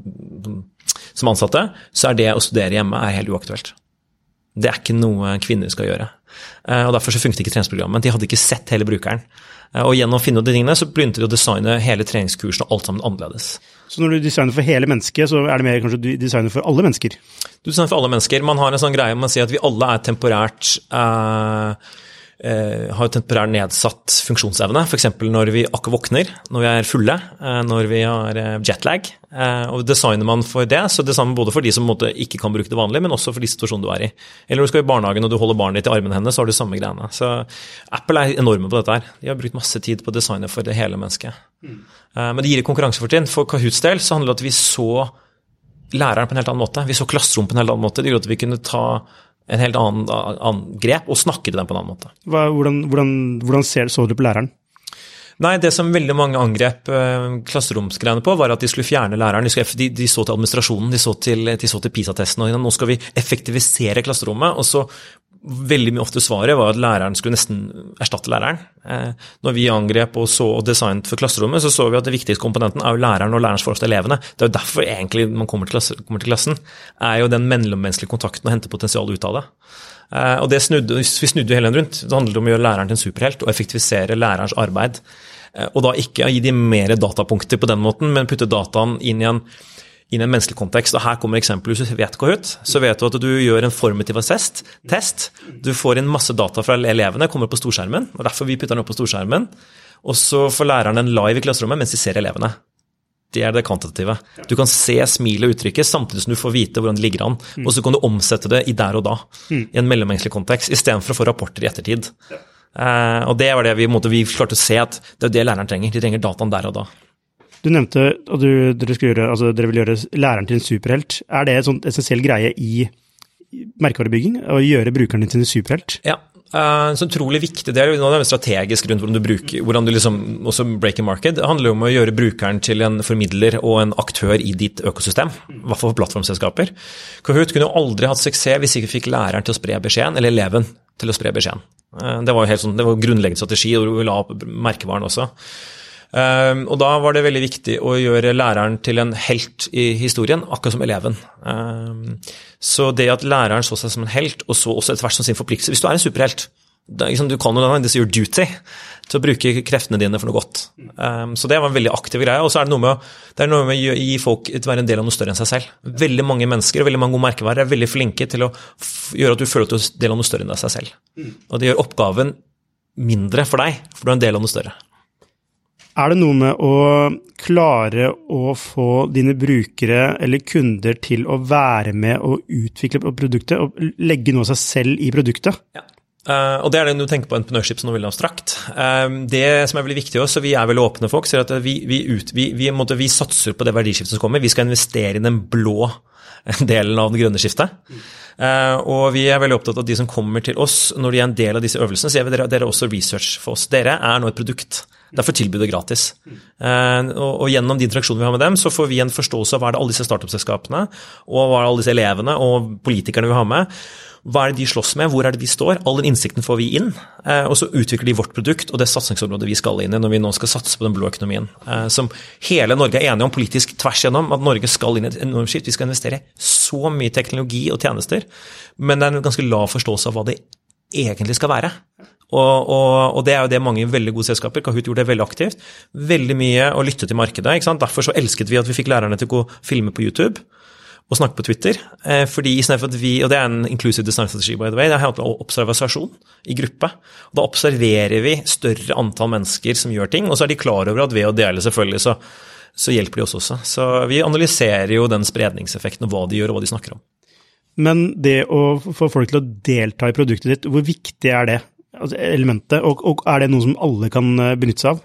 Speaker 2: som ansatte, så er det å studere hjemme er helt uaktuelt. Det er ikke noe kvinner skal gjøre. Og derfor så funket ikke treningsprogrammet. De hadde ikke sett hele brukeren. Og gjennom å finne ut de tingene, så begynte de å designe hele treningskursen og alt sammen annerledes. Så
Speaker 1: når du designer for hele mennesket, så er det mer kanskje du designer for alle mennesker?
Speaker 2: Du designer for alle mennesker. Man har en sånn greie, man sier at vi alle er temporært... Uh, Uh, har jo temporær nedsatt funksjonsevne, for eksempel når vi akkurat våkner, når vi er fulle, uh, når vi har uh, jetlag, uh, og designer man for det, så det samme både for de som måtte, ikke kan bruke det vanlig, men også for de situasjoner du er i. Eller når du skal i barnehagen og du holder barnet ditt i armen hennes, så har du samme greiene. Så Apple er enorme på dette her. De har brukt masse tid på å designe for det hele mennesket. Mm. Uh, men det gir et konkurransefortrinn. For Kahoots del så handler det om at vi så læreren på en helt annen måte. Vi så klasserom på en helt annen måte. Det gjorde at vi kunne ta en helt annen, annen grep, og snakke til dem på en annen måte.
Speaker 1: Hva, hvordan, hvordan, hvordan ser, så du på læreren?
Speaker 2: Nei, det som veldig mange angrep eh, klasseromsgreiene på, var at de skulle fjerne læreren. De, skulle, de, de så til administrasjonen, de så til, de så til PISA-testen, og nå skal vi effektivisere klasserommet, og så veldig mye ofte svaret var at læreren skulle nesten erstatte læreren. Eh, når vi angrep og så og designet for klasserommet, så så vi at det viktigste komponenten er jo læreren og lærerens forhold til elevene. Det er jo derfor egentlig man kommer til, klasse, kommer til klassen, er jo den mellommenneskelige kontakten og hente potensial ut av det. Eh, og det snudde, vi snudde jo hele den rundt. Det handlet om å gjøre læreren til en superhelt og effektivisere lærerens arbeid. Eh, og da ikke gi de mer datapunkter på den måten, men putte dataen inn i en inn i en menneskelig kontekst, og her kommer eksempel, hvis du vet Kahoot, så vet du at du gjør en formativ test, test, du får inn masse data fra elevene, kommer på storskjermen, og derfor vi putter den opp på storskjermen, og så får læreren den live i klasserommet mens de ser elevene. Det er det kvantitative. Du kan se smilet og uttrykket samtidig som du får vite hvordan det ligger an, og så kan du omsette det i der og da, i en mellommenneskelig kontekst, i stedet for å få rapporter i ettertid. Uh, og det var det vi, måte, vi klarte å se at det er det læreren trenger, de trenger dataen der og da.
Speaker 1: Du nevnte at du, dere, gjøre, altså dere vil gjøre læreren til en superhelt. Er det en sånn essensiell greie i merkevarebygging, å gjøre brukeren til en superhelt?
Speaker 2: Ja, en så utrolig viktig del, nå er det strategisk rundt hvordan du bruker, hvordan du liksom, også break a market, det handler om å gjøre brukeren til en formidler og en aktør i ditt økosystem, i hvert fall for plattformselskaper. Kahoot kunne jo aldri hatt suksess hvis ikke fikk læreren til å spre beskjeden, eller eleven til å spre beskjeden. Det var jo helt sånn, det var grunnleggende strategi, og du vil ha merkevaren også. Um, og da var det veldig viktig å gjøre læreren til en helt i historien, akkurat som eleven. Um, så det at læreren så seg som en helt, og så også etter hvert som sin forpliktelse. Hvis du er en superhelt, det, liksom, du kan jo den, this is your duty, til å bruke kreftene dine for noe godt. Um, så det var en veldig aktiv greie, og så er det noe med, det er noe med å gi folk til å være en del av noe større enn seg selv. Veldig mange mennesker og veldig mange gode merkevarer er veldig flinke til å f- gjøre at du føler at du er en del av noe større enn seg selv. Og det gjør oppgaven mindre for deg, for du er en del av noe større.
Speaker 1: Er det noe med å klare å få dine brukere eller kunder til å være med og utvikle produktet, og legge noe av seg selv i produktet?
Speaker 2: Ja. Uh, og det er det når du tenker på entrepreneurship som noe veldig abstrakt. Uh, det som er veldig viktig også, vi er veldig åpne folk, så at vi, vi, ut, vi, vi, måte, vi satser på det verdiskiftet som kommer. Vi skal investere i den blå delen av det grønne skiftet. Uh, og vi er veldig opptatt av de som kommer til oss når de er en del av disse øvelsene, så er dere, dere også research for oss. Dere er nå et produkt. Derfor tilbyr det gratis. Uh, og, og gjennom de interaksjonene vi har med dem, så får vi en forståelse av hva er det alle disse startup-selskapene, og hva er det alle disse elevene og politikerne vi har med. Hva er det de slåss med? Hvor er det de står? All den innsikten får vi inn, eh, og så utvikler de vårt produkt og det satsingsområdet vi skal inn i når vi nå skal satse på den blå økonomien. Eh, som hele Norge er enige om politisk tvers gjennom, at Norge skal inn i et enormt skift. Vi skal investere så mye teknologi og tjenester, men det er en ganske lav forståelse av hva det egentlig skal være. Og, og, og det er jo det mange veldig gode selskaper, Kahoot gjorde det veldig aktivt, veldig mye å lytte til markedet, ikke sant? Derfor så elsket vi at vi fikk lærerne til å gå og filme på YouTube, og snakke på Twitter, eh, fordi i stedet for at vi, og det er en inclusive design strategi by the way, det er observasjon i gruppe, og da observerer vi større antall mennesker som gjør ting, og så er de klar over at ved å dele selvfølgelig, så, så hjelper de oss også. Så vi analyserer jo den spredningseffekten og hva de gjør og hva de snakker om. Men
Speaker 1: det å få folk til å delta i produktet ditt, hvor viktig er det, altså elementet, og, og er det noe som alle kan benytte seg av?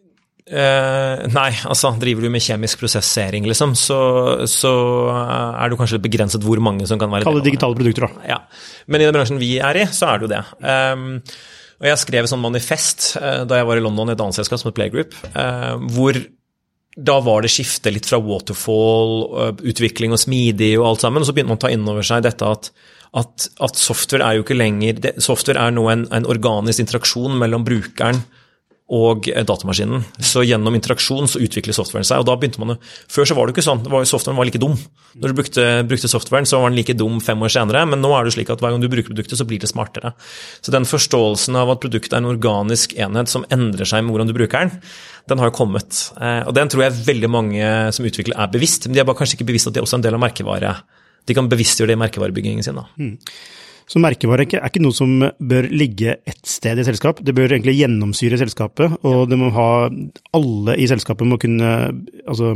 Speaker 2: Uh, nei, altså driver du med kjemisk prosessering liksom, så, så er det kanskje begrenset hvor mange som kan være
Speaker 1: Kalle digitale produkter da.
Speaker 2: Ja, men i den bransjen vi er i, så er det jo det. Um, og jeg skrev et sånt manifest uh, da jeg var i London i et annet selskap som et Playgroup, uh, hvor da var det skiftet litt fra waterfall, uh, utvikling og smidig og alt sammen, og så begynte man å ta inn over seg dette at at, at software er jo ikke lenger, det, software er nå en, en organisk interaksjon mellom brukeren og datamaskinen. Så gjennom interaksjon så utvikler softwaren seg, og da begynte man jo, før så var det ikke sånn, det var, softwaren var like dum. Når du brukte, brukte softwaren, så var den like dum fem år senere, men nå er det slik at hver gang du bruker produktet, så blir det smartere. Så den forståelsen av at produktet er en organisk enhet som endrer seg med hvordan du bruker den, den har jo kommet. Og den tror jeg veldig mange som utvikler er bevisst, men de er bare kanskje ikke bevisst at det er også en del av merkevare. De kan bevisstgjøre det i merkevarebyggingen sin da.
Speaker 1: Mm. Så merkevare er ikke noe som bør ligge et sted i selskap. Det bør egentlig gjennomsyre selskapet, og det må ha, alle i selskapet må kunne altså,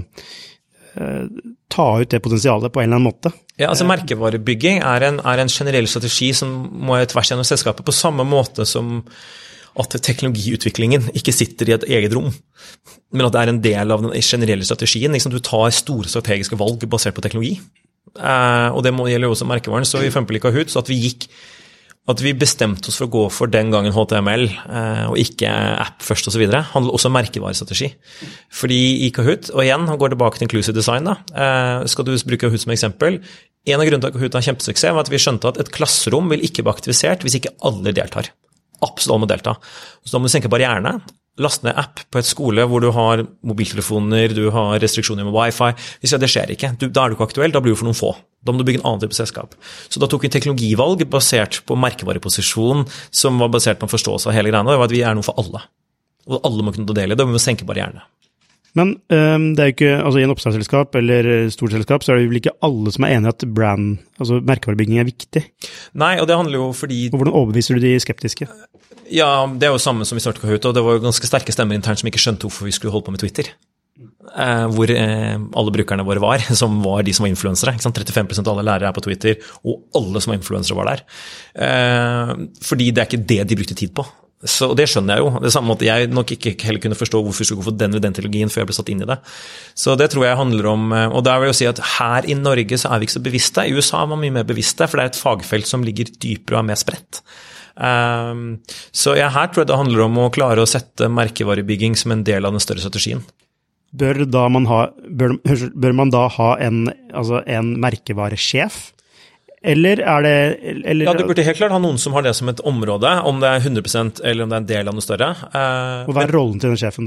Speaker 1: ta ut det potensialet på en eller annen måte.
Speaker 2: Ja, altså merkevarebygging er en, er en generell strategi som må tvers gjennom selskapet, på samme måte som at teknologiutviklingen ikke sitter i et eget rom, men at det er en del av den generelle strategien. Liksom, du tar store strategiske valg basert på teknologi. Uh, og det må gjelde også merkevaren, så i for eksempel i Kahoot, så at vi gikk, at vi bestemte oss for å gå for den gangen H T M L, uh, og ikke app først og så videre, handler også om merkevarestrategi. Fordi i Kahoot, og igjen, han går tilbake til inclusive design da, uh, skal du bruke Kahoot som eksempel, en av grunnene til at Kahoot har kjempesuksess var at vi skjønte at et klasserom vil ikke bli aktivisert hvis ikke alle deltar. Absolutt alle må delta. Så da må du senke barrierene, last ned app på et skole hvor du har mobiltelefoner, du har restriksjoner med wifi. Hvis det skjer ikke, du, da er du ikke aktuell, da blir du for noen få. Da må du bygge en annen type selskap. Så da tok vi teknologivalg basert på merkevareposisjon, som var basert på en forståelse av hele greiene, og det var at vi er noe for alle. Og alle må kunne ta del i det, og vi må senke barrierene.
Speaker 1: Men um, det er jo ikke, altså i en oppstartsselskap eller stort selskap, så er det vel ikke alle som er enige at brand, altså merkevarebygging er viktig. Nei, og det handler jo fordi... Og hvordan overbeviser du de skeptiske?
Speaker 2: Ja, det er jo samme som vi startet Kahoot, og det var jo ganske sterke stemmer internt som ikke skjønte hvorfor vi skulle holde på med Twitter. Eh, hvor eh, alle brukerne våre var, som var de som var influensere. Ikke sant? trettifem prosent av alle lærere er på Twitter, og alle som var influensere var der. Eh, fordi det er ikke det de brukte tid på. Så det skjønner jeg jo. Det er samme måte jeg nok ikke heller kunne forstå hvorfor jeg skulle gå for den eller den teknologien før jeg ble satt inn i det. Så det tror jeg handler om, og der vil jeg si at her i Norge så er vi ikke så bevisste. I U S A er man mye mer bevisste, for det er et fagfelt som ligger dypere og er mer spredt. Um, så ja, her tror jeg det handler om å klare å sette merkevarebygging som en del av den større strategien.
Speaker 1: Bør, da man, ha, bør, bør man da ha en, altså en merkevaresjef? Eller er det... Eller,
Speaker 2: ja, du burde helt klart ha noen som har det som et område, om det er hundre prosent eller om det er en del av noe større. Uh,
Speaker 1: og hva er rollen til den sjefen da?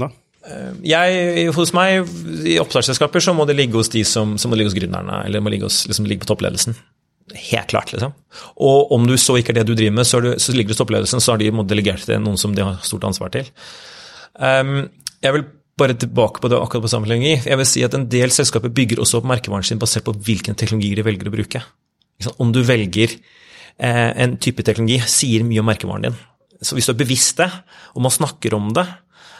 Speaker 2: Jeg, hos meg, i oppstartsselskaper, så må det ligge hos de som, som må ligge hos gründerne, eller må ligge, hos, liksom, ligge på toppledelsen. Helt klart, liksom. Og om du så ikke er det du driver med, så, du, så ligger det hos toppledelsen, så har de delegert til noen som de har stort ansvar til. Um, jeg vil bare tilbake på det akkurat på samme teknologi. Jeg vil si at en del selskaper bygger også opp merkevaren sin basert på hvilken teknologi de velger å bruke. Om du velger eh, en type teknologi, sier mye om merkevaren din. Så hvis du er bevisst det, og man snakker om det,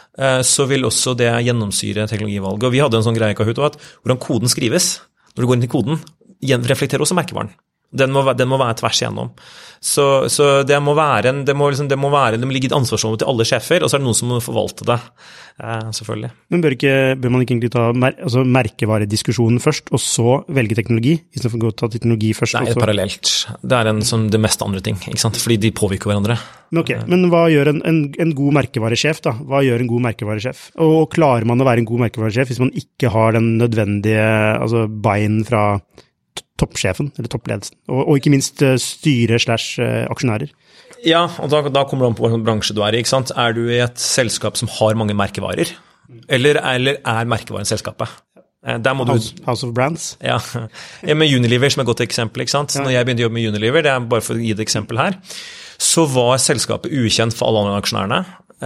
Speaker 2: så vil også det gjennomsyre teknologivalget. Og vi hadde en sånn greie i Kahoot, at hvordan koden skrives, når du går inn i koden, reflekterer også merkevaren. Den må, den må være tvers igjennom. Så, så det må være en, det må, liksom, det må være, det må ligge et ansvarsområde til alle sjefer, og så er det noen som må forvalte det, eh, selvfølgelig.
Speaker 1: Men bør, ikke, bør man ikke egentlig ta mer, altså merkevarediskusjonen først, og så velge teknologi, i stedet for å ta teknologi først?
Speaker 2: Det er parallelt. Det er en, som det meste andre ting, ikke sant? Fordi de påvirker hverandre.
Speaker 1: Men ok, men hva gjør en, en, en god merkevaresjef da? Hva gjør en god merkevaresjef? Og klarer man å være en god merkevaresjef hvis man ikke har den nødvendige altså buy-in fra toppsjefen, eller toppledelsen, og, og ikke minst styre slash aksjonærer?
Speaker 2: Ja, og da, da kommer det an på hvilken bransje du er i, ikke sant? Er du i et selskap som har mange merkevarer, eller, eller er merkevaren selskapet? Der må
Speaker 1: House,
Speaker 2: du,
Speaker 1: House of Brands?
Speaker 2: Ja, med Unilever som er et godt eksempel, ikke sant? Ja. Når jeg begynte å jobbe med Unilever, det er bare for å gi det eksempel her, så var selskapet ukjent for alle andre aksjonærene,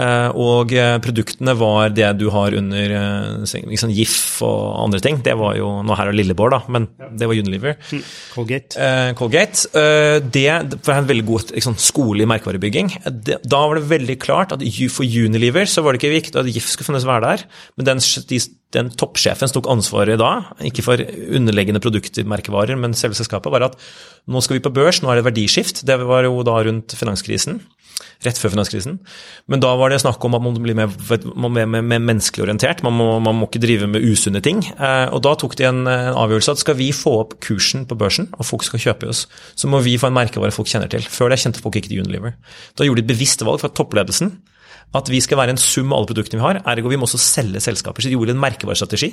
Speaker 2: og produktene var det du har under liksom GIF og andre ting. Det var jo, nå her er Lilleborg da, men det var Unilever.
Speaker 1: Colgate.
Speaker 2: Uh, Colgate. Uh, det var en veldig god liksom, skole i merkevarebygging. Det, da var det veldig klart at for Unilever så var det ikke viktig at GIF skulle finnes være der, men den, de, den toppsjefen som tok ansvaret da, ikke for underleggende produkter, merkevarer, men selve selskapet, var at nå skal vi på børs, nå er det verdiskift. Det var jo da rundt finanskrisen. Rett før finanskrisen. Men da var det snakk om at man blir mer, mer, mer, mer menneskelig orientert. Man må, man må ikke drive med usunne ting. Eh, og da tok de en, en avgjørelse at skal vi få opp kursen på børsen, og folk skal kjøpe oss, så må vi få en merkevare folk kjenner til. Før det kjente folk ikke til Unilever. Da gjorde de et bevisst valg fra toppledelsen at vi skal være en sum av alle produktene vi har, ergo vi må også selge selskaper. Så de gjorde en merkevarestrategi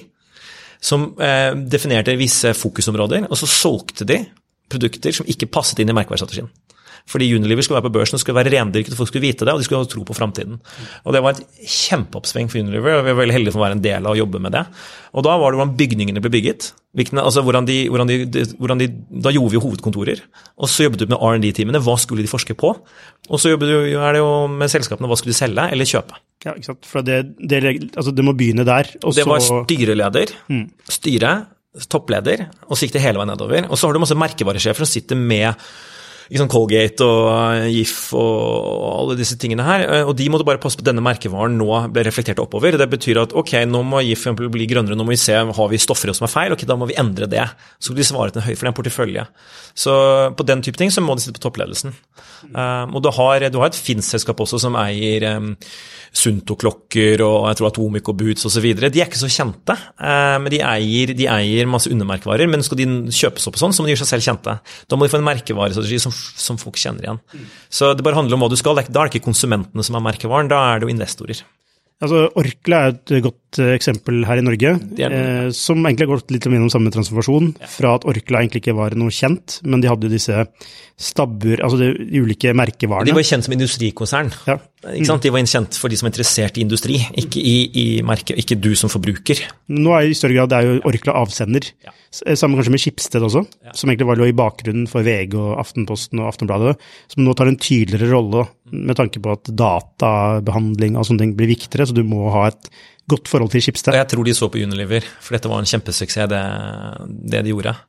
Speaker 2: som eh, definerte visse fokusområder, og så solgte de produkter som ikke passet inn i merkevarestrategien. Fordi Unilever skulle være på børsen, og skulle være rendyrket, og folk skulle vite det, og de skulle ha tro på fremtiden. Og det var et kjempeoppsving for Unilever, og vi var veldig heldige for å være en del av å jobbe med det. Og da var det hvordan bygningene ble bygget, hvilken, altså hvordan de, hvordan de, hvordan de, da gjorde vi hovedkontorer, og så jobbet vi med R and D-teamene, hva skulle de forske på? Og så jobbet vi, er det jo med selskapene, hva skulle de selge eller kjøpe?
Speaker 1: Ja, ikke sant, for det, det, altså det må begynne der. Og
Speaker 2: det
Speaker 1: så...
Speaker 2: var styreleder, mm. styre, toppleder, og så gikk det hele veien nedover. Og så har du masse merkevaresjefer som sitter med liksom Colgate og GIF og alle disse tingene her, og de måtte bare passe på at denne merkevaren nå ble reflektert oppover. Det betyr at ok, nå må GIF for eksempel bli grønnere, nå må vi se, har vi stoffer som er feil, ok, da må vi endre det. Så blir de svaret til en høy for den portefølje. Så på den type ting så må de sitte på toppledelsen. Um, og du har, du har et finsk-selskap også som eier um, Sunto-klokker og jeg tror Atomic og Boots og så videre. De er ikke så kjente, uh, men de eier, de eier masse undermerkevarer, men skal de kjøpes opp og sånn, så må de gjøre seg selv kjente. Da må de få en merkevarestrategi som som folk kjenner igjen. Så det bare handler om hva du skal. Da er det ikke konsumentene som er merkevaren, da er det jo investorer.
Speaker 1: Altså, Orkla er et godt eksempel her i Norge, eh, som egentlig har gått litt gjennom samme transformasjon, ja. Fra at Orkla egentlig ikke var noe kjent, men de hadde jo disse stabbur, altså de ulike merkevarene.
Speaker 2: De var kjent som industrikonsern. Ja. Ikke sant? De var kjent for de som er interessert i industri, ikke i, i merke, ikke du som forbruker.
Speaker 1: Nå er i større grad, det er jo Orkla avsender. Ja. Sammen kanskje med Schibsted også, ja. Som egentlig var lå i bakgrunnen for V G og Aftenposten og Aftenbladet, som nå tar en tydeligere rolle med tanke på at databehandling og sånne ting blir viktigere, så du må ha et godt forhold til Schibsted.
Speaker 2: Jeg tror de så på Unilever, for dette var en kjempesuksess, det, det de gjorde.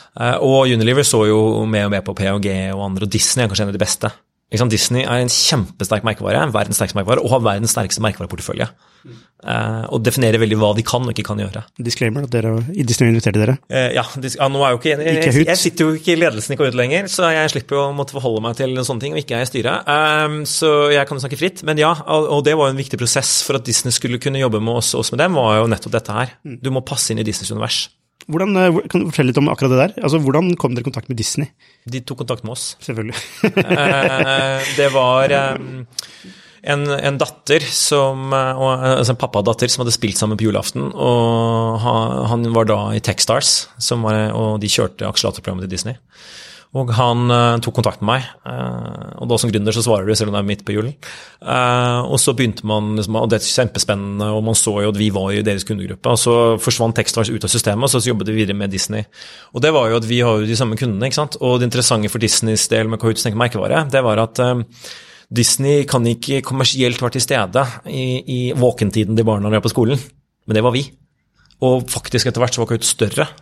Speaker 2: Og Unilever så jo med og med på P og G og andre, og Disney er kanskje en av de beste. Disney er en kjempesterk merkevare, verdens sterkeste merkevare, og har verdens sterkeste merkevareportefølje. Uh, og definerer veldig hva de kan og ikke kan gjøre.
Speaker 1: Disclaimer at dere, Disney inviterte dere?
Speaker 2: Uh, ja, dis, ja, nå er jo ikke, jeg, jeg, jeg sitter jo ikke i ledelsen i Kahoot lenger, så jeg slipper jo å måtte forholde meg til sånne ting, og ikke er i styret. Um, så jeg kan jo snakke fritt, men ja, og, og det var jo en viktig prosess for at Disney skulle kunne jobbe med oss, oss med dem, var jo nettopp dette her. Du må passe inn i Disneys univers.
Speaker 1: Hvordan, kan du fortelle litt om akkurat det der? Altså, hvordan kom dere i kontakt med Disney?
Speaker 2: De tok kontakt med oss.
Speaker 1: Selvfølgelig.
Speaker 2: uh, det var... Um, En, en datter som, altså en pappa og datter som hadde spilt sammen på julaften, og han, han var da i Techstars, som var, og de kjørte akseleratorprogrammet til Disney. Og han uh, tok kontakt med meg, uh, og da som gründer så svarer du selv om det er midt på julen. Uh, og så begynte man, liksom, og det er kjempespennende, og man så jo at vi var i deres kundegruppe, og så forsvant Techstars ut av systemet, og så jobbet vi videre med Disney. Og det var jo at vi har jo de samme kundene, ikke sant? Og det interessante for Disneys del med Kahoot som tenker merkevare, det var at uh, Disney kan ikke kommersielt være til stede i, i våkentiden til barna når de er på skolen, men det var vi. Og faktisk etter hvert så var Kahoot større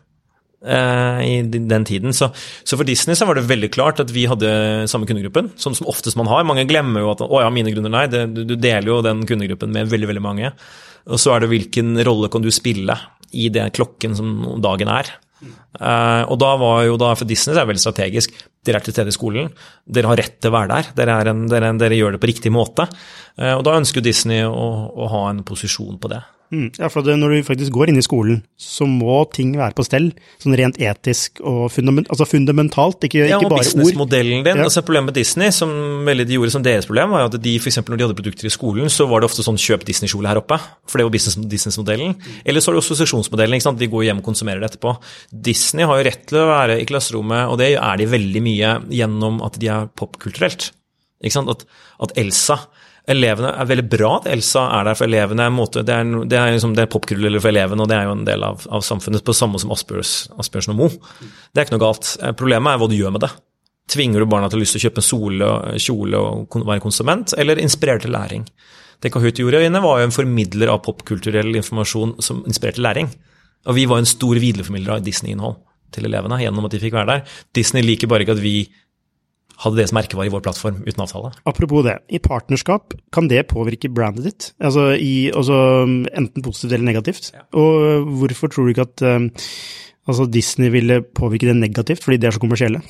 Speaker 2: i den tiden. Så, så for Disney så var det veldig klart at vi hadde samme kundegruppen, sånn som oftest man har. Mange glemmer jo at, å ja, mine grunner, nei, det, du, du deler jo den kundegruppen med veldig, veldig mange. Og så er det hvilken rolle kan du spille i den klokken som dagen er. Uh, og da var jo da, for Disney så er det veldig strategisk, dere er til stede i skolen, dere har rett til å være der, dere, er en, dere, dere gjør det på riktig måte. Uh, og da ønsker jo Disney å, å ha en posisjon på det.
Speaker 1: Mm, ja, for det, når du faktisk går inn i skolen, så må ting være på stell, sånn rent etisk og fundament, altså fundamentalt, ikke,
Speaker 2: ja,
Speaker 1: ikke bare ord.
Speaker 2: Ja, og businessmodellen din.
Speaker 1: Ja.
Speaker 2: Altså problemet med Disney, som veldig de gjorde som deres problem, var jo at de, for eksempel når de hadde produkter i skolen, så var det ofte sånn kjøp Disney-kjole her oppe, for det var business, businessmodellen. Eller så er det også assosiasjonsmodellen, ikke sant? De går hjem og konsumerer det etterpå. Disney har jo rett til å være i klasserommet, og det er de veldig mye gjennom at de er popkulturelt. Ikke sant? At, at Elsa Elevene er veldig bra at Elsa er der for elevene. Det er, det er, liksom, det er popkultur for elevene, og det er jo en del av, av samfunnet på samme som Asbjørnsen og Mo. Det er ikke noe galt. Problemet er hva du gjør med det. Tvinger du barna til å lyst til å kjøpe en sole, kjole og være konsument, eller inspirerer til læring? Det Kahoot gjorde inne var jo en formidler av popkulturell informasjon som inspirerer til læring. Og vi var en stor videreformidler av Disney-innhold til elevene gjennom at de fikk være der. Disney liker bare ikke at vi hadde det som merkevare i vår plattform uten avtale.
Speaker 1: Apropos det, i partnerskap kan det påvirke brandet ditt? Altså, i, altså enten positivt eller negativt? Ja. Og hvorfor tror du ikke at um, altså Disney ville påvirke det negativt, fordi de er så kommersielle?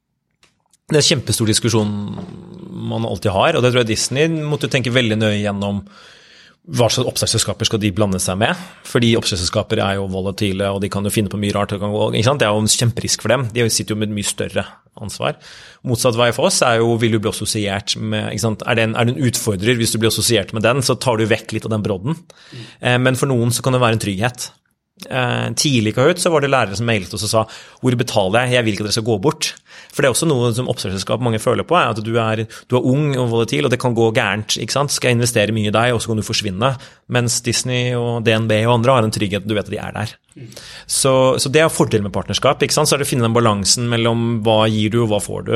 Speaker 2: Det er en kjempestor diskusjon man alltid har, og det tror jeg Disney måtte tenke veldig nøye gjennom hva slags oppstartsselskaper skal de blande seg med, fordi oppstartsselskaper er jo volatile, og de kan jo finne på mye rart, det, kan gå, ikke sant? Det er jo en kjemperisk for dem, de sitter jo med et mye større ansvar. Motsatt vei for oss er jo, vil du bli assosiert med, ikke sant? Er det en, er det en utfordrer, hvis du blir assosiert med den, så tar du vekk litt av den brodden, mm. eh, men for noen så kan det være en trygghet. Eh, tidlig i Kahoot så var det lærere som mailet oss og sa, hvor betaler jeg? Jeg vil ikke at dere skal gå bort. For det er også noe som oppstartsselskap mange føler på, er at du er, du er ung og volatil, og det kan gå gærent, ikke sant? Skal jeg investere mye i deg, og så kan du forsvinne, mens Disney og D N B og andre har en trygghet, du vet at de er der. Mm. Så, så det er fordel med partnerskap, ikke sant? Så er det å finne den balansen mellom hva gir du og hva får du.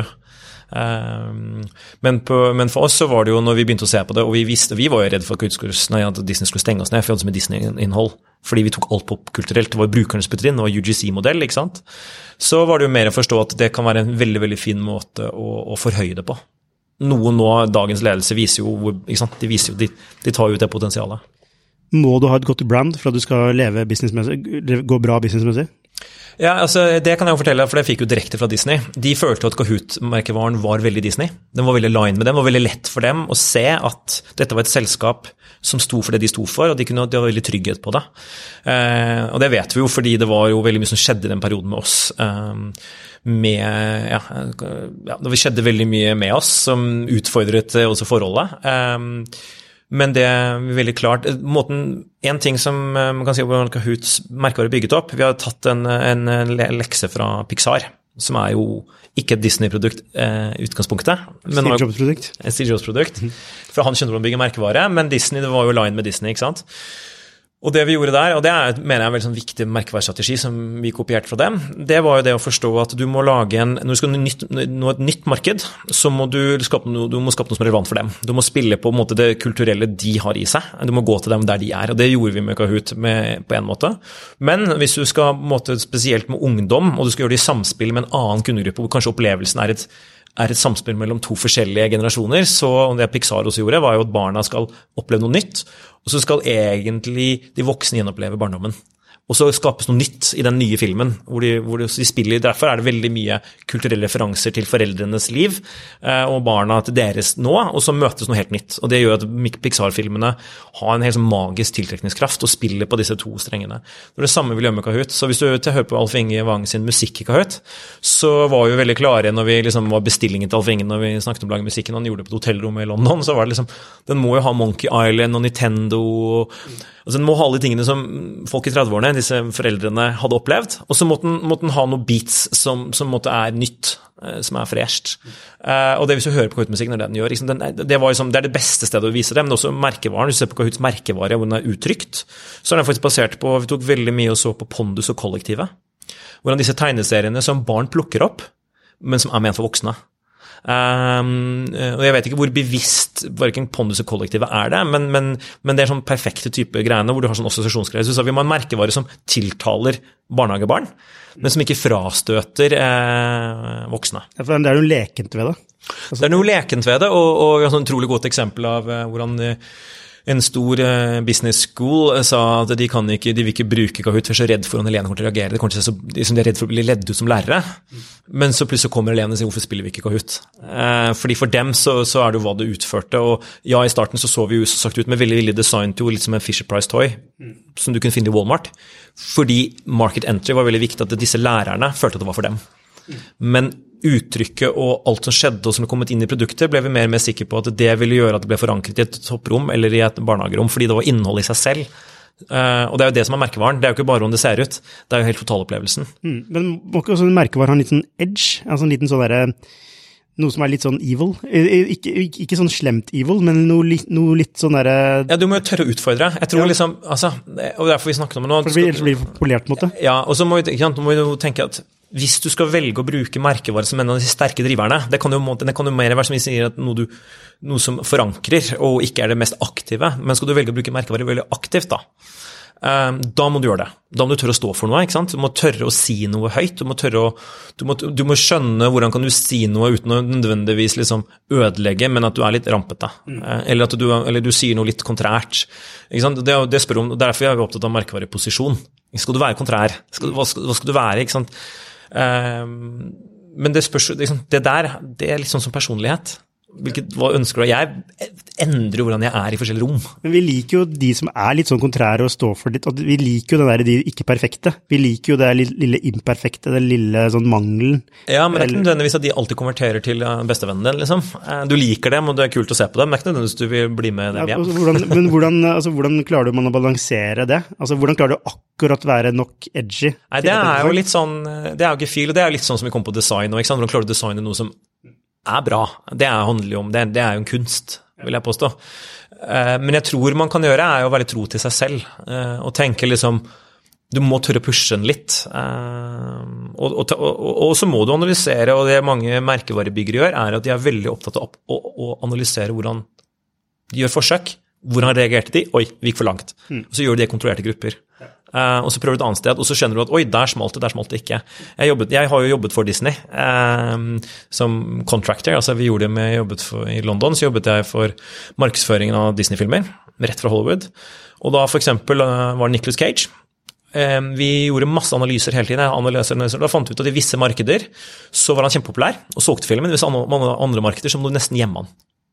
Speaker 2: Um, men, på, men for oss så var det jo når vi begynte å se på det, og vi visste, vi var jo redd for at Disney skulle stenge oss ned, for vi hadde så mye Disney-innhold, fordi vi tok alt popkulturelt, det var brukernes putter inn, det var U G C-modell, ikke sant? Så var det jo mer å forstå at det kan være en veldig, veldig fin måte å, å forhøye det på. Noen nå, dagens ledelse viser jo, ikke sant? De viser jo, de, de tar jo ut det potensialet.
Speaker 1: Må du ha et godt brand for at du skal leve businessmessig, gå bra businessmessig?
Speaker 2: Ja, altså det kan jeg jo fortelle, for det fikk jo direkte fra Disney. De følte at Kahoot-merkevaren var veldig Disney. Den var veldig line med dem, det var veldig lett for dem å se at dette var et selskap som sto for det de sto for, og de kunne de var veldig trygghet på det. Eh, og det vet vi jo, fordi det var jo veldig mye som skjedde i den perioden med oss. Eh, med, ja, ja, det skjedde veldig mye med oss som utfordret også forholdet. Eh, Men det er veldig klart, måten, en ting som man kan si om Kahoots merkevare bygget opp, vi har tatt en, en lekse fra Pixar, som er jo ikke et Disney-produkt eh, utgangspunktet.
Speaker 1: Steve Jobs-produkt.
Speaker 2: Et Steve Jobs-produkt. For han skjønner hvordan å bygge merkevare, men Disney, det var jo line med Disney, ikke sant? Og det vi gjorde der, og det er, mener jeg, en veldig sånn viktig merkevarestrategi som vi kopierte fra dem, det var jo det å forstå at du må lage en, når du skal nå et nytt marked, så må du skape noe, du må skape noe som er relevant for dem. Du må spille på en måte det kulturelle de har i seg. Du må gå til dem der de er, og det gjorde vi med Kahoot med, på en måte. Men hvis du skal på en måte spesielt med ungdom, og du skal gjøre det i samspill med en annen kundegruppe, hvor kanskje opplevelsen er et er et samspill mellom to forskjellige generasjoner, så det Pixar også gjorde, var jo at barna skal oppleve noe nytt, og så skal egentlig de voksne gjenoppleve barndommen. Og så skapes noe nytt i den nye filmen, hvor de, hvor de spiller. Derfor er det veldig mye kulturelle referanser til foreldrenes liv, og barna til deres nå, og så møtes noe helt nytt. Og det gjør at Pixar-filmene har en helt sånn magisk tiltrekningskraft og spiller på disse to strengene. Det er det samme vi gjør med Kahoot. Så hvis du til hører på Alf Inge Wang sin musikk i Kahoot, så var vi veldig klare når vi liksom var bestillingen til Alf Inge, når vi snakket om å lage musikken, og han gjorde det på et hotellrom i London, så var det liksom, den må jo ha Monkey Island og Nintendo, og altså, den må ha alle de tingene som folk i tredve-årene, disse foreldrene, hadde opplevd, og så måtte den, måtte den ha noen beats som, som måtte er nytt som er fresht. Uh, og det hvis du hører på Kahoot-musikk når den gjør, liksom, den, det, var liksom, det er det beste stedet å vise det, men også merkevaren. Hvis du ser på Kahoots merkevare, hvor den er uttrykt, så er den faktisk basert på, vi tok veldig mye og så på Pondus og Kollektivet, hvordan disse tegneseriene som barn plukker opp, men som er ment for voksne. Um, og jeg vet ikke hvor bevisst hverken Pondus og Kollektivet er det, men, men, men det er sånn perfekte type greiene hvor du har sånn assosiasjonsgreier. Så vi må ha en merkevare som tiltaler barnehagebarn, men som ikke frastøter eh, voksne.
Speaker 1: Ja, for det er noe lekent ved det.
Speaker 2: Altså, det er noe lekent ved det, og, og et sånn utrolig godt eksempel av eh, hvordan eh, en stor uh, business school sa at de kan ikke, de vil ikke bruke Kahoot, for de er så redd for hvordan elevene kommer til å reagere. Det kommer til å se så, de er redd for å bli ledd ut som lærere. Men så plutselig kommer elevene og sier, hvorfor spiller vi ikke Kahoot? Uh, fordi for dem så, så er det jo hva det utførte, og ja, i starten så så vi jo så sagt ut med veldig, veldig design til litt som en Fisher-Price-toy, mm. som du kunne finne i Walmart. Fordi market entry var veldig viktig at disse lærerne følte at det var for dem. Mm. Men uttrykket og alt som skjedde og som er kommet inn i produktet, ble vi mer og mer sikre på at det ville gjøre at det ble forankret i et topprom eller i et barnehagerom, fordi det var innhold i seg selv. Uh, og det er jo det som er merkevaren. Det er jo ikke bare hvordan det ser ut, det er jo helt totalopplevelsen. Mm,
Speaker 1: men må ikke også en merkevare ha en liten edge? Altså en liten sånn derre noe som er litt sånn evil. Ikke, ikke, ikke sånn slemt evil, men noe, noe litt sånn derre...
Speaker 2: Ja, du må jo tørre å utfordre. Jeg tror ja. liksom, altså, og derfor vi snakket om det nå...
Speaker 1: For det blir polert på en måte.
Speaker 2: Ja, og så må vi, ikke sant, må vi jo tenke at hvis du skal velge å bruke merkevare som en av de sterke driverne, det kan jo, det kan jo mer være som vi sier at noe, du, noe som forankrer og ikke er det mest aktive, men skal du velge å bruke merkevare veldig aktivt da, um, da må du gjøre det. Da må du tørre å stå for noe, ikke sant? Du må tørre å si noe høyt, du må tørre å, du må, du må skjønne hvordan kan du si noe uten å nødvendigvis liksom ødelegge, men at du er litt rampete, mm. eller at du, eller du sier noe litt kontrært, ikke sant? Det, det spør om, derfor er vi opptatt av merkevareposisjon. Skal du være kontrær? Skal, hva, skal, hva skal du være, ikke sant? Um, men det spørs, liksom, det der, det er litt sånn som personlighet. Hvilket, hva ønsker du? Jeg endrer jo hvordan jeg er i forskjellige rom.
Speaker 1: Men vi liker jo de som er litt sånn kontrære og står for litt, vi liker jo det der, de ikke perfekte. Vi liker jo det lille imperfekte, den lille sånn mangelen.
Speaker 2: Ja, men det er ikke nødvendigvis at de alltid konverterer til bestevennen din, liksom. Du liker dem, og det er kult å se på dem, men det er ikke nødvendigvis du vil bli med dem hjem.
Speaker 1: Ja, hvordan, men hvordan, altså, hvordan klarer du man å balansere det? Altså, hvordan klarer du akkurat være nok edgy?
Speaker 2: Nei, det er jo litt sånn, det er jo ikke fil, og det er jo litt sånn som vi kom på design, og ikke sant? Hvordan klarer du å designe noe som er bra. Det handler jo om, det, det er jo en kunst, vil jeg påstå. Uh, men jeg tror man kan gjøre er jo å være tro til seg selv, uh, og tenke liksom, du må tørre å pushe den litt, uh, og, og, og, og så må du analysere, og det mange merkevarebyggere gjør, er at de er veldig opptatt av å, å analysere hvordan de gjør forsøk, hvordan reagerte de, oi, vi gikk for langt, mm. og så gjør de det i kontrollerte grupper. Uh, og så prøver du et annet sted, og så skjønner du at oi, der smalt det, der smalt det ikke. Jeg, jobbet, jeg har jo jobbet for Disney uh, som contractor, altså vi gjorde det med jobbet for, i London, så jobbet jeg for markedsføringen av Disney-filmer, rett fra Hollywood. Og da for eksempel uh, var Nicolas Cage. Uh, vi gjorde masse analyser hele tiden, analyser, analyser. Da fant vi ut at i visse markeder så var han kjempepopulær, og solgte filmen, hvis andre, andre markeder så må du nesten gjemme han.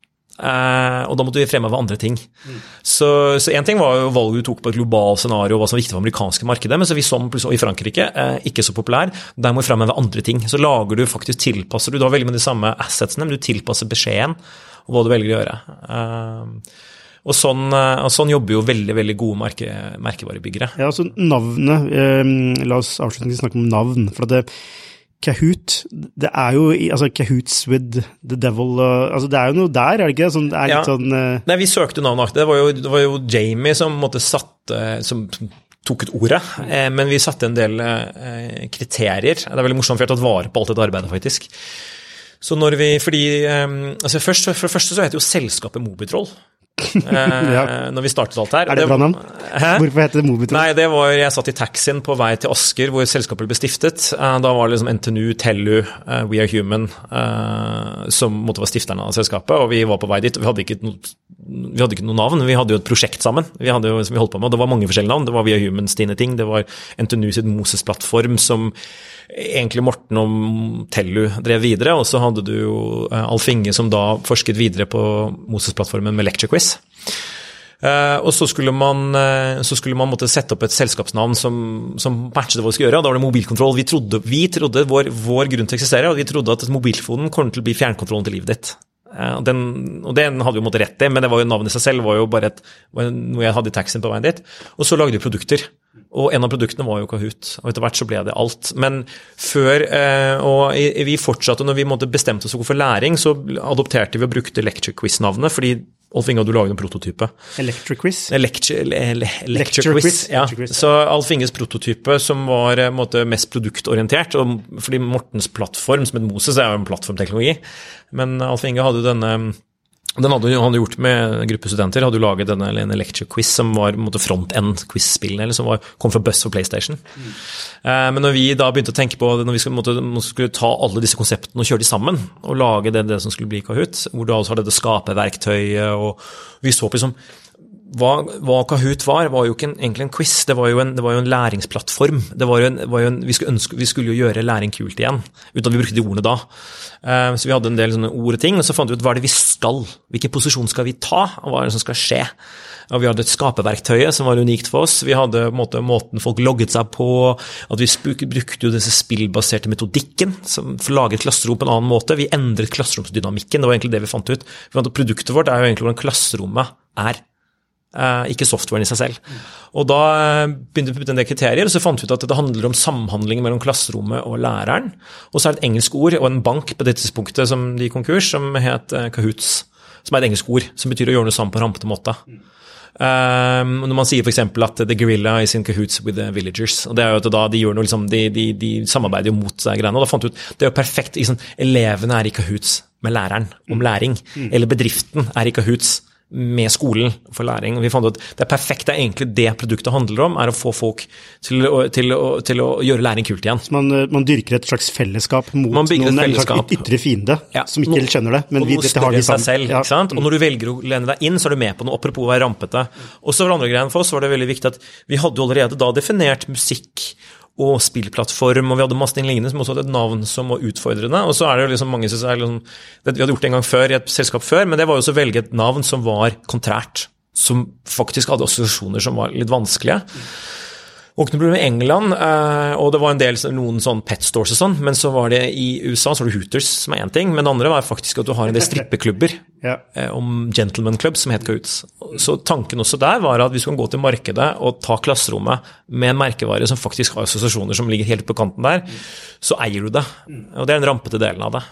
Speaker 2: Uh, og da måtte vi fremheve andre ting. Mm. Så, så en ting var jo valget du tok på et globalt scenario, hva som var viktig for amerikanske markedet, men så vi som plutselig i Frankrike, uh, ikke så populær, der må vi fremheve andre ting. Så lager du faktisk, tilpasser du, du har veldig med de samme assetsene, men du tilpasser beskjeden, og hva du velger å gjøre. Uh, og, sånn, uh, og sånn jobber jo veldig, veldig gode merke, merkevarebyggere. Ja,
Speaker 1: altså navnet, um, la oss avslutningsvis snakke om navn, for at det Kahoot, det er jo, altså Kahoots with the devil, uh, altså det er jo noe der, er det ikke? Sånn, det er litt ja. sånn... Uh...
Speaker 2: Nei, vi søkte navnet, det var jo, det var jo Jamie som måtte satte, som tok ut ordet, eh, men vi satte en del eh, kriterier. Det er veldig morsomt for jeg har tatt vare på alt dette arbeidet, faktisk. Så når vi, fordi, eh, altså først, for det første så heter jo selskapet Mobitroll. eh, ja. Når vi startet alt her.
Speaker 1: Er det bra navn? Hvorfor heter det Mobitroll?
Speaker 2: Nei, det var, jeg satt i taxien på vei til Asker, hvor selskapet ble stiftet. Eh, da var det liksom N T N U, Tellu, uh, We Are Human, uh, som måtte være stifterne av selskapet, og vi var på vei dit, og vi hadde ikke noe, vi hadde ikke noe navn, vi hadde jo et prosjekt sammen, vi hadde jo, som vi holdt på med, og det var mange forskjellige navn, det var We Are Human, Stine Ting, det var N T N U sitt Moses-plattform, som egentlig Morten og Tellu drev videre, og så hadde du jo Alf Inge som da forsket videre på Moses-plattformen med Lecture Quiz. Uh, og så skulle man, uh, så skulle man måtte sette opp et selskapsnavn som, som matchet hva vi skulle gjøre, og da var det mobilkontroll. Vi trodde, vi trodde vår, vår grunn til å eksistere, og vi trodde at mobilfonen kom til å bli fjernkontrollen til livet ditt. Uh, og, den, og den hadde vi måttet rette, men det var jo navnet i seg selv, var jo bare et, var noe jeg hadde i taxien på veien dit. Og så lagde vi produkter. Og en av produktene var jo Kahoot, og etter hvert så ble det alt. Men før, eh, og vi fortsatte, når vi måtte bestemte oss for læring, så adopterte vi og brukte Lecture Quiz-navnet, fordi Alf Inge hadde laget en prototype.
Speaker 1: Electric Quiz?
Speaker 2: Lecture, le, le, lecture, lecture Quiz, quiz. Ja. Quiz. Så Alf Inges prototype som var måte, mest produktorientert, og fordi Mortens plattform, som et Moses, er jo en plattformteknologi, men Alf Inge hadde denne Den hadde han gjort med en gruppe studenter, hadde jo laget denne en lecture quiz som var front-end quiz-spillene, eller som var, kom fra Buzz og PlayStation. Mm. Eh, men når vi da begynte å tenke på det, når vi skulle, måtte, skulle ta alle disse konseptene og kjøre de sammen, og lage det, det som skulle bli Kahoot, hvor du altså hadde det skaperverktøyet, og vi så på liksom, hva, hva Kahoot var, var jo ikke en, egentlig en quiz, det var jo en, det var jo en læringsplattform. Det var jo en, var jo en, vi, skulle ønske, vi skulle jo gjøre læring kult igjen, uten at vi brukte de ordene da. Uh, så vi hadde en del sånne ord og ting, og så fant vi ut hva er det vi skal, hvilken posisjon skal vi ta, og hva er det som skal skje. Og vi hadde et skaperverktøyet som var unikt for oss, vi hadde på en måte, måten folk logget seg på, at vi brukte jo disse spillbaserte metodikken, som for å lage et klasserom på en annen måte. Vi endret klasseromsdynamikken, det var egentlig det vi fant ut. Vi fant at produktet vårt er jo egentlig hvordan klasserommet er. Uh, ikke softwaren i seg selv. Og da begynte vi å putte en del kriterier, og så fant vi ut at det handler om samhandling mellom klasserommet og læreren. Og så er det et engelsk ord og en bank på det tidspunktet som de konkurs, som het uh, Kahoots, som er et engelsk ord, som betyr å gjøre noe sammen på en rampete måte. Um, når man sier for eksempel at the gorilla is in Kahoots with the villagers, og det er jo at da de gjør noe, liksom, de, de, de samarbeider jo mot seg greiene, og da fant vi ut, det er jo perfekt, liksom, elevene er i Kahoots med læreren om læring, mm. eller bedriften er i Kahoots med skolen for læring. Vi fant ut at det er perfekt, det er egentlig det produktet handler om, er å få folk til å, til å, til å gjøre læring kult igjen.
Speaker 1: Så man, man dyrker et slags fellesskap mot noen, en slags ytre fiende, ja, som ikke no, skjønner det, men vi, dette har de sammen. Selv, ja. Ikke sant? Og når du velger å lene deg inn, så er du med på noe, apropos å være rampete. Og så for andre greien for oss var det veldig viktig at vi hadde allerede da definert musikk og spillplattform, og vi hadde masse ting lignende som også hadde et navn som var utfordrende, og så er det jo liksom mange som er liksom, det vi hadde gjort det en gang før i et selskap før, men det var jo også å velge et navn som var kontrært, som faktisk hadde assosiasjoner som var litt vanskelige. Og det ble med England, og det var en del, noen sånn pet stores og sånn, men så var det i U S A, så var det Hooters som er en ting, men det andre var faktisk at du har en del strippeklubber, ja. om gentleman club som het Kahoots. Så tanken også der var at vi skulle gå til markedet og ta klasserommet med en merkevare som faktisk har assosiasjoner som ligger helt på kanten der, så eier du det. Og det er den rampete delen av det.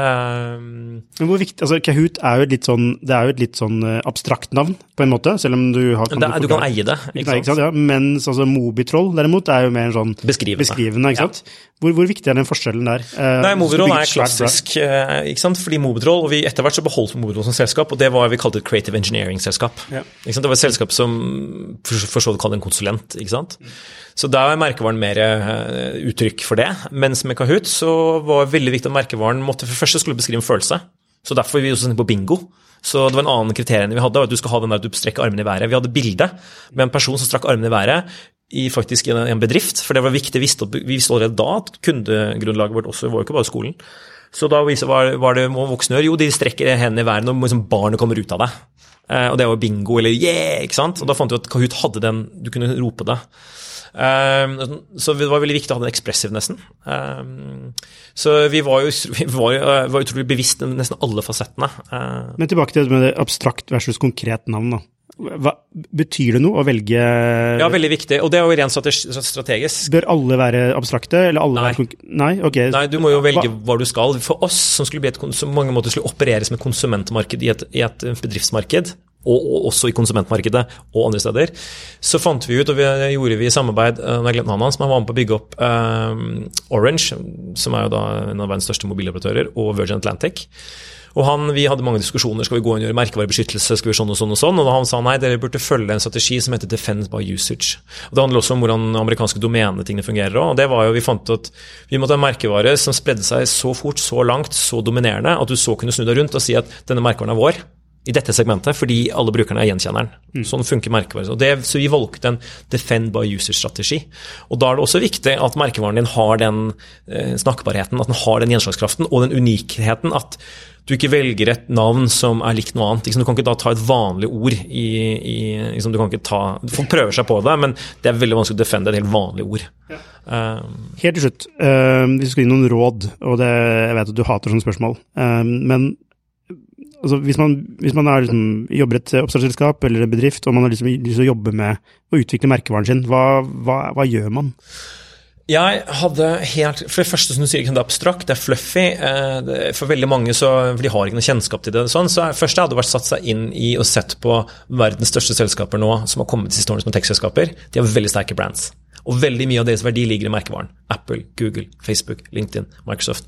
Speaker 1: Um, men hvor viktig, altså Kahoot er jo et litt sånn, det er jo et litt sånn abstrakt navn på en måte, selv om du har...
Speaker 2: Kan det er, du, du kan eie det,
Speaker 1: ikke sant? Ikke sant ja. Mens altså Mobitroll derimot er jo mer sånn
Speaker 2: beskrivende,
Speaker 1: beskrivende ikke sant? Ja. Hvor, hvor viktig er den forskjellen der? Uh,
Speaker 2: Nei, Mobitroll er klassisk, uh, ikke sant? Fordi Mobitroll, og vi etter hvert så beholdt Mobitroll som selskap, og det var vi kalte et creative engineering-selskap. Ja. Ikke sant? Det var et selskap som for, for så vidt kalte en konsulent, ikke sant? Mm. Så da er merkevaren mer uh, uttrykk for det, mens med Kahoot så var det veldig viktig at merkevaren måtte for først skulle beskrive en følelse, så derfor vi også sendte på bingo. Så det var en annen kriterium vi hadde, at du skal ha den der at du strekker armene i været. Vi hadde bilde med en person som strakk armene i været i faktisk en, en bedrift, for det var viktig, vi visste, vi visste allerede da at kundegrunnlaget vårt også var jo ikke bare skolen. Så da var, var det voksne gjør, jo de strekker hendene i været når liksom barnet kommer ut av det. Eh, og det var bingo eller yeah, ikke sant? Og da fant vi at Kahoot hadde den, du kunne rope det. Um, så det var veldig viktig å ha den expressivenessen. Um, så vi var jo vi var, uh, var utrolig bevisst nesten alle fasettene. Uh,
Speaker 1: Men tilbake til det med det abstrakt versus konkret navn da. Hva, betyr det noe å velge...
Speaker 2: Ja, veldig viktig, og det er jo rent strategisk.
Speaker 1: Bør alle være abstrakte, eller alle
Speaker 2: Nei.
Speaker 1: være... Nei, ok.
Speaker 2: Nei, du må jo velge hva, hva du skal. For oss, som skulle bli et, som mange måter skulle opereres med konsumentmarked i et, i et bedriftsmarked, og, og også i konsumentmarkedet og andre steder, så fant vi ut, og vi gjorde vi i samarbeid, når jeg glemte navnet hans, men han var med på å bygge opp um, Orange, som er jo da en av verdens største mobiloperatører, og Virgin Atlantic. Og han, vi hadde mange diskusjoner, skal vi gå inn og gjøre merkevarebeskyttelse, skal vi sånn og sånn og sånn, og da han sa nei, dere burde følge en strategi som heter Defend by Usage. Og det handler også om hvordan amerikanske domenetingene fungerer også, og det var jo, vi fant at vi måtte ha merkevare som spredde seg så fort, så langt, så dominerende, at du så kunne snu deg rundt og si at denne merkevaren er vår, i dette segmentet, fordi alle brukerne er gjenkjenneren. Mm. Sånn funker merkevare. Og det, så vi valgte en Defend by Usage-strategi. Og da er det også viktig at merkevaren din har den eh, snakkbarheten, at den har den gjenslagskraften, og den unikheten at du ikke velger et navn som er likt noe annet. Du kan ikke da ta et vanlig ord i, i liksom, du kan ikke ta, folk prøver seg på det, men det er veldig vanskelig å defende et helt vanlig ord. Ja. Um,
Speaker 1: helt til slutt, uh, vi skal gi noen råd, og det, jeg vet at du hater sånne spørsmål, uh, men altså hvis man, hvis man er, liksom, jobber et oppstartsselskap eller en bedrift, og man har liksom lyst til å jobbe med å utvikle merkevaren sin, hva, hva, hva gjør man?
Speaker 2: Jeg hadde helt, for det første som du sier, det er abstrakt, det er fluffy, for veldig mange så, for de har ikke noe kjennskap til det, sånn, så først hadde det vært satt seg inn i og sett på verdens største selskaper nå, som har kommet til siste årene som tech-selskaper, de har veldig sterke brands. Og veldig mye av deres verdi ligger i merkevaren. Apple, Google, Facebook, LinkedIn, Microsoft.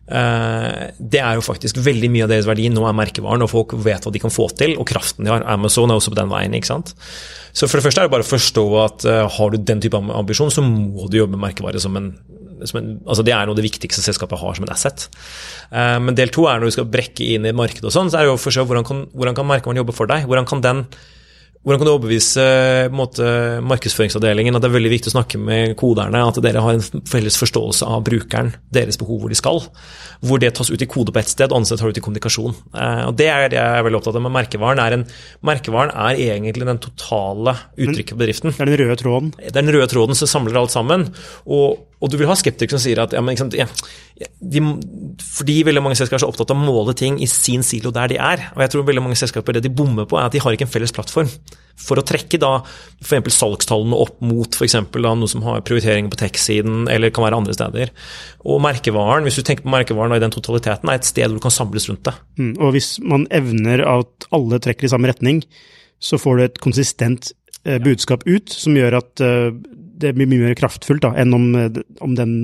Speaker 2: Det er jo faktisk veldig mye av deres verdi nå er merkevaren, og folk vet hva de kan få til, og kraften de har. Amazon er også på den veien, ikke sant? Så for det første er det bare å forstå at uh, har du den type ambisjon, så må du jobbe med merkevare som en, som en altså det er noe av det viktigste selskapet har som en asset. Uh, men del to er når du skal brekke inn i et marked og sånn, så er det jo å forstå hvordan kan, hvordan kan merkevaren jobbe for deg? Hvordan kan den Hvordan kan du overbevise måte, markedsføringsavdelingen at det er veldig viktig å snakke med koderne, at dere har en felles forståelse av brukeren, deres behov hvor de skal, hvor det tas ut i kode på et sted, og annet sted tar ut i kommunikasjon. Eh, og det er det jeg er veldig opptatt av med merkevaren. Er en, merkevaren er egentlig den totale uttrykket på bedriften.
Speaker 1: Det er den røde tråden.
Speaker 2: Det er den røde tråden som samler alt sammen, og, og du vil ha skeptikere som sier at ja, men, ikke sant, ja, de, fordi veldig mange selskaper er så opptatt av å måle ting i sin silo der de er, og jeg tror veldig mange selskaper det de bommer på er at de har ikke en felles plattform for å trekke da for eksempel salgstallene opp mot for eksempel da noe som har prioriteringer på tech-siden eller kan være andre steder. Og merkevaren, hvis du tenker på merkevaren og i den totaliteten, er et sted hvor du kan samles rundt det.
Speaker 1: Mm, og hvis man evner at alle trekker i samme retning, så får du et konsistent eh, budskap ut som gjør at eh, det blir mye mer kraftfullt da, enn om, om den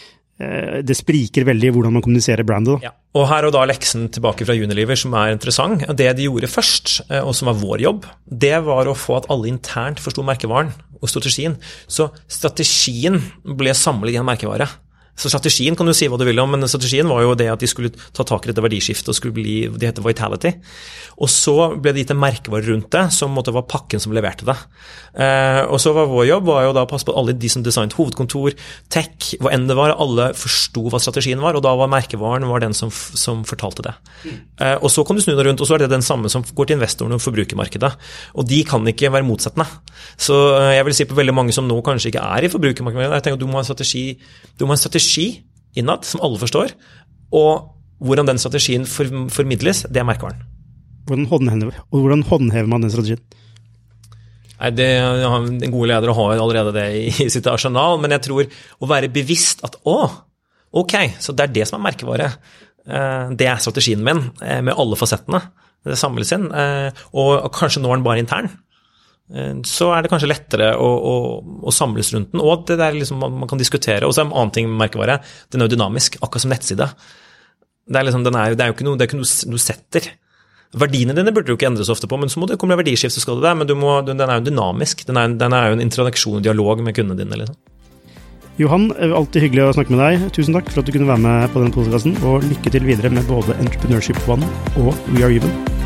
Speaker 1: det spriker veldig i hvordan man kommuniserer brandet. Da.
Speaker 2: Ja. Og her og da leksen tilbake fra Unilever som er interessant. Det de gjorde først, og som var vår jobb, det var å få at alle internt forstod merkevaren og strategien. Så strategien ble samlet i en merkevare. Så strategien kan du si hva du vil om, men strategien var jo det at de skulle ta tak i dette verdiskiftet og skulle bli, det heter Vitality. Og så ble det gitt en merkevare rundt det, som måtte være pakken som leverte det. Eh, og så var vår jobb var jo da å passe på alle de som designet hovedkontor, tech, hva enn det var, alle forstod hva strategien var, og da var merkevaren var den som, som fortalte det. Eh, og så kan du snu det rundt, og så er det den samme som går til investorene og forbrukermarkedet. Og de kan ikke være motsettende. Så eh, jeg vil si på veldig mange som nå kanskje ikke er i forbrukermarkedet, jeg tenker at du må ha en strategi, du må ha en strategi innad, som alle forstår, og hvordan den strategien for, formidles, det er merkevaren.
Speaker 1: Hvordan håndhever, og hvordan håndhever man den strategien?
Speaker 2: Nei, det, en god leder har allerede det i, i sitt arsenal, men jeg tror å være bevisst at, å, ok, så det er det som er merkevare. Det er strategien min, med alle fasettene. Det samles inn, og kanskje nå er den bare intern. Så er det kanskje lettere å, å, å samles rundt den, og det er liksom man, man kan diskutere. Og så er en annen ting med merkevare, den er jo dynamisk, akkurat som nettside. Det er, liksom, den er, det er jo ikke noe, det er ikke noe du setter. Verdiene dine burde du ikke endre så ofte på, men så må det komme en verdiskift, så skal du det, men du må, den er jo dynamisk, den er, den er jo en interaksjon og dialog med kundene dine. Liksom.
Speaker 1: Johan, alltid hyggelig å snakke med deg. Tusen takk for at du kunne være med på denne podcasten, og lykke til videre med både Entrepreneurship One og We Are Human.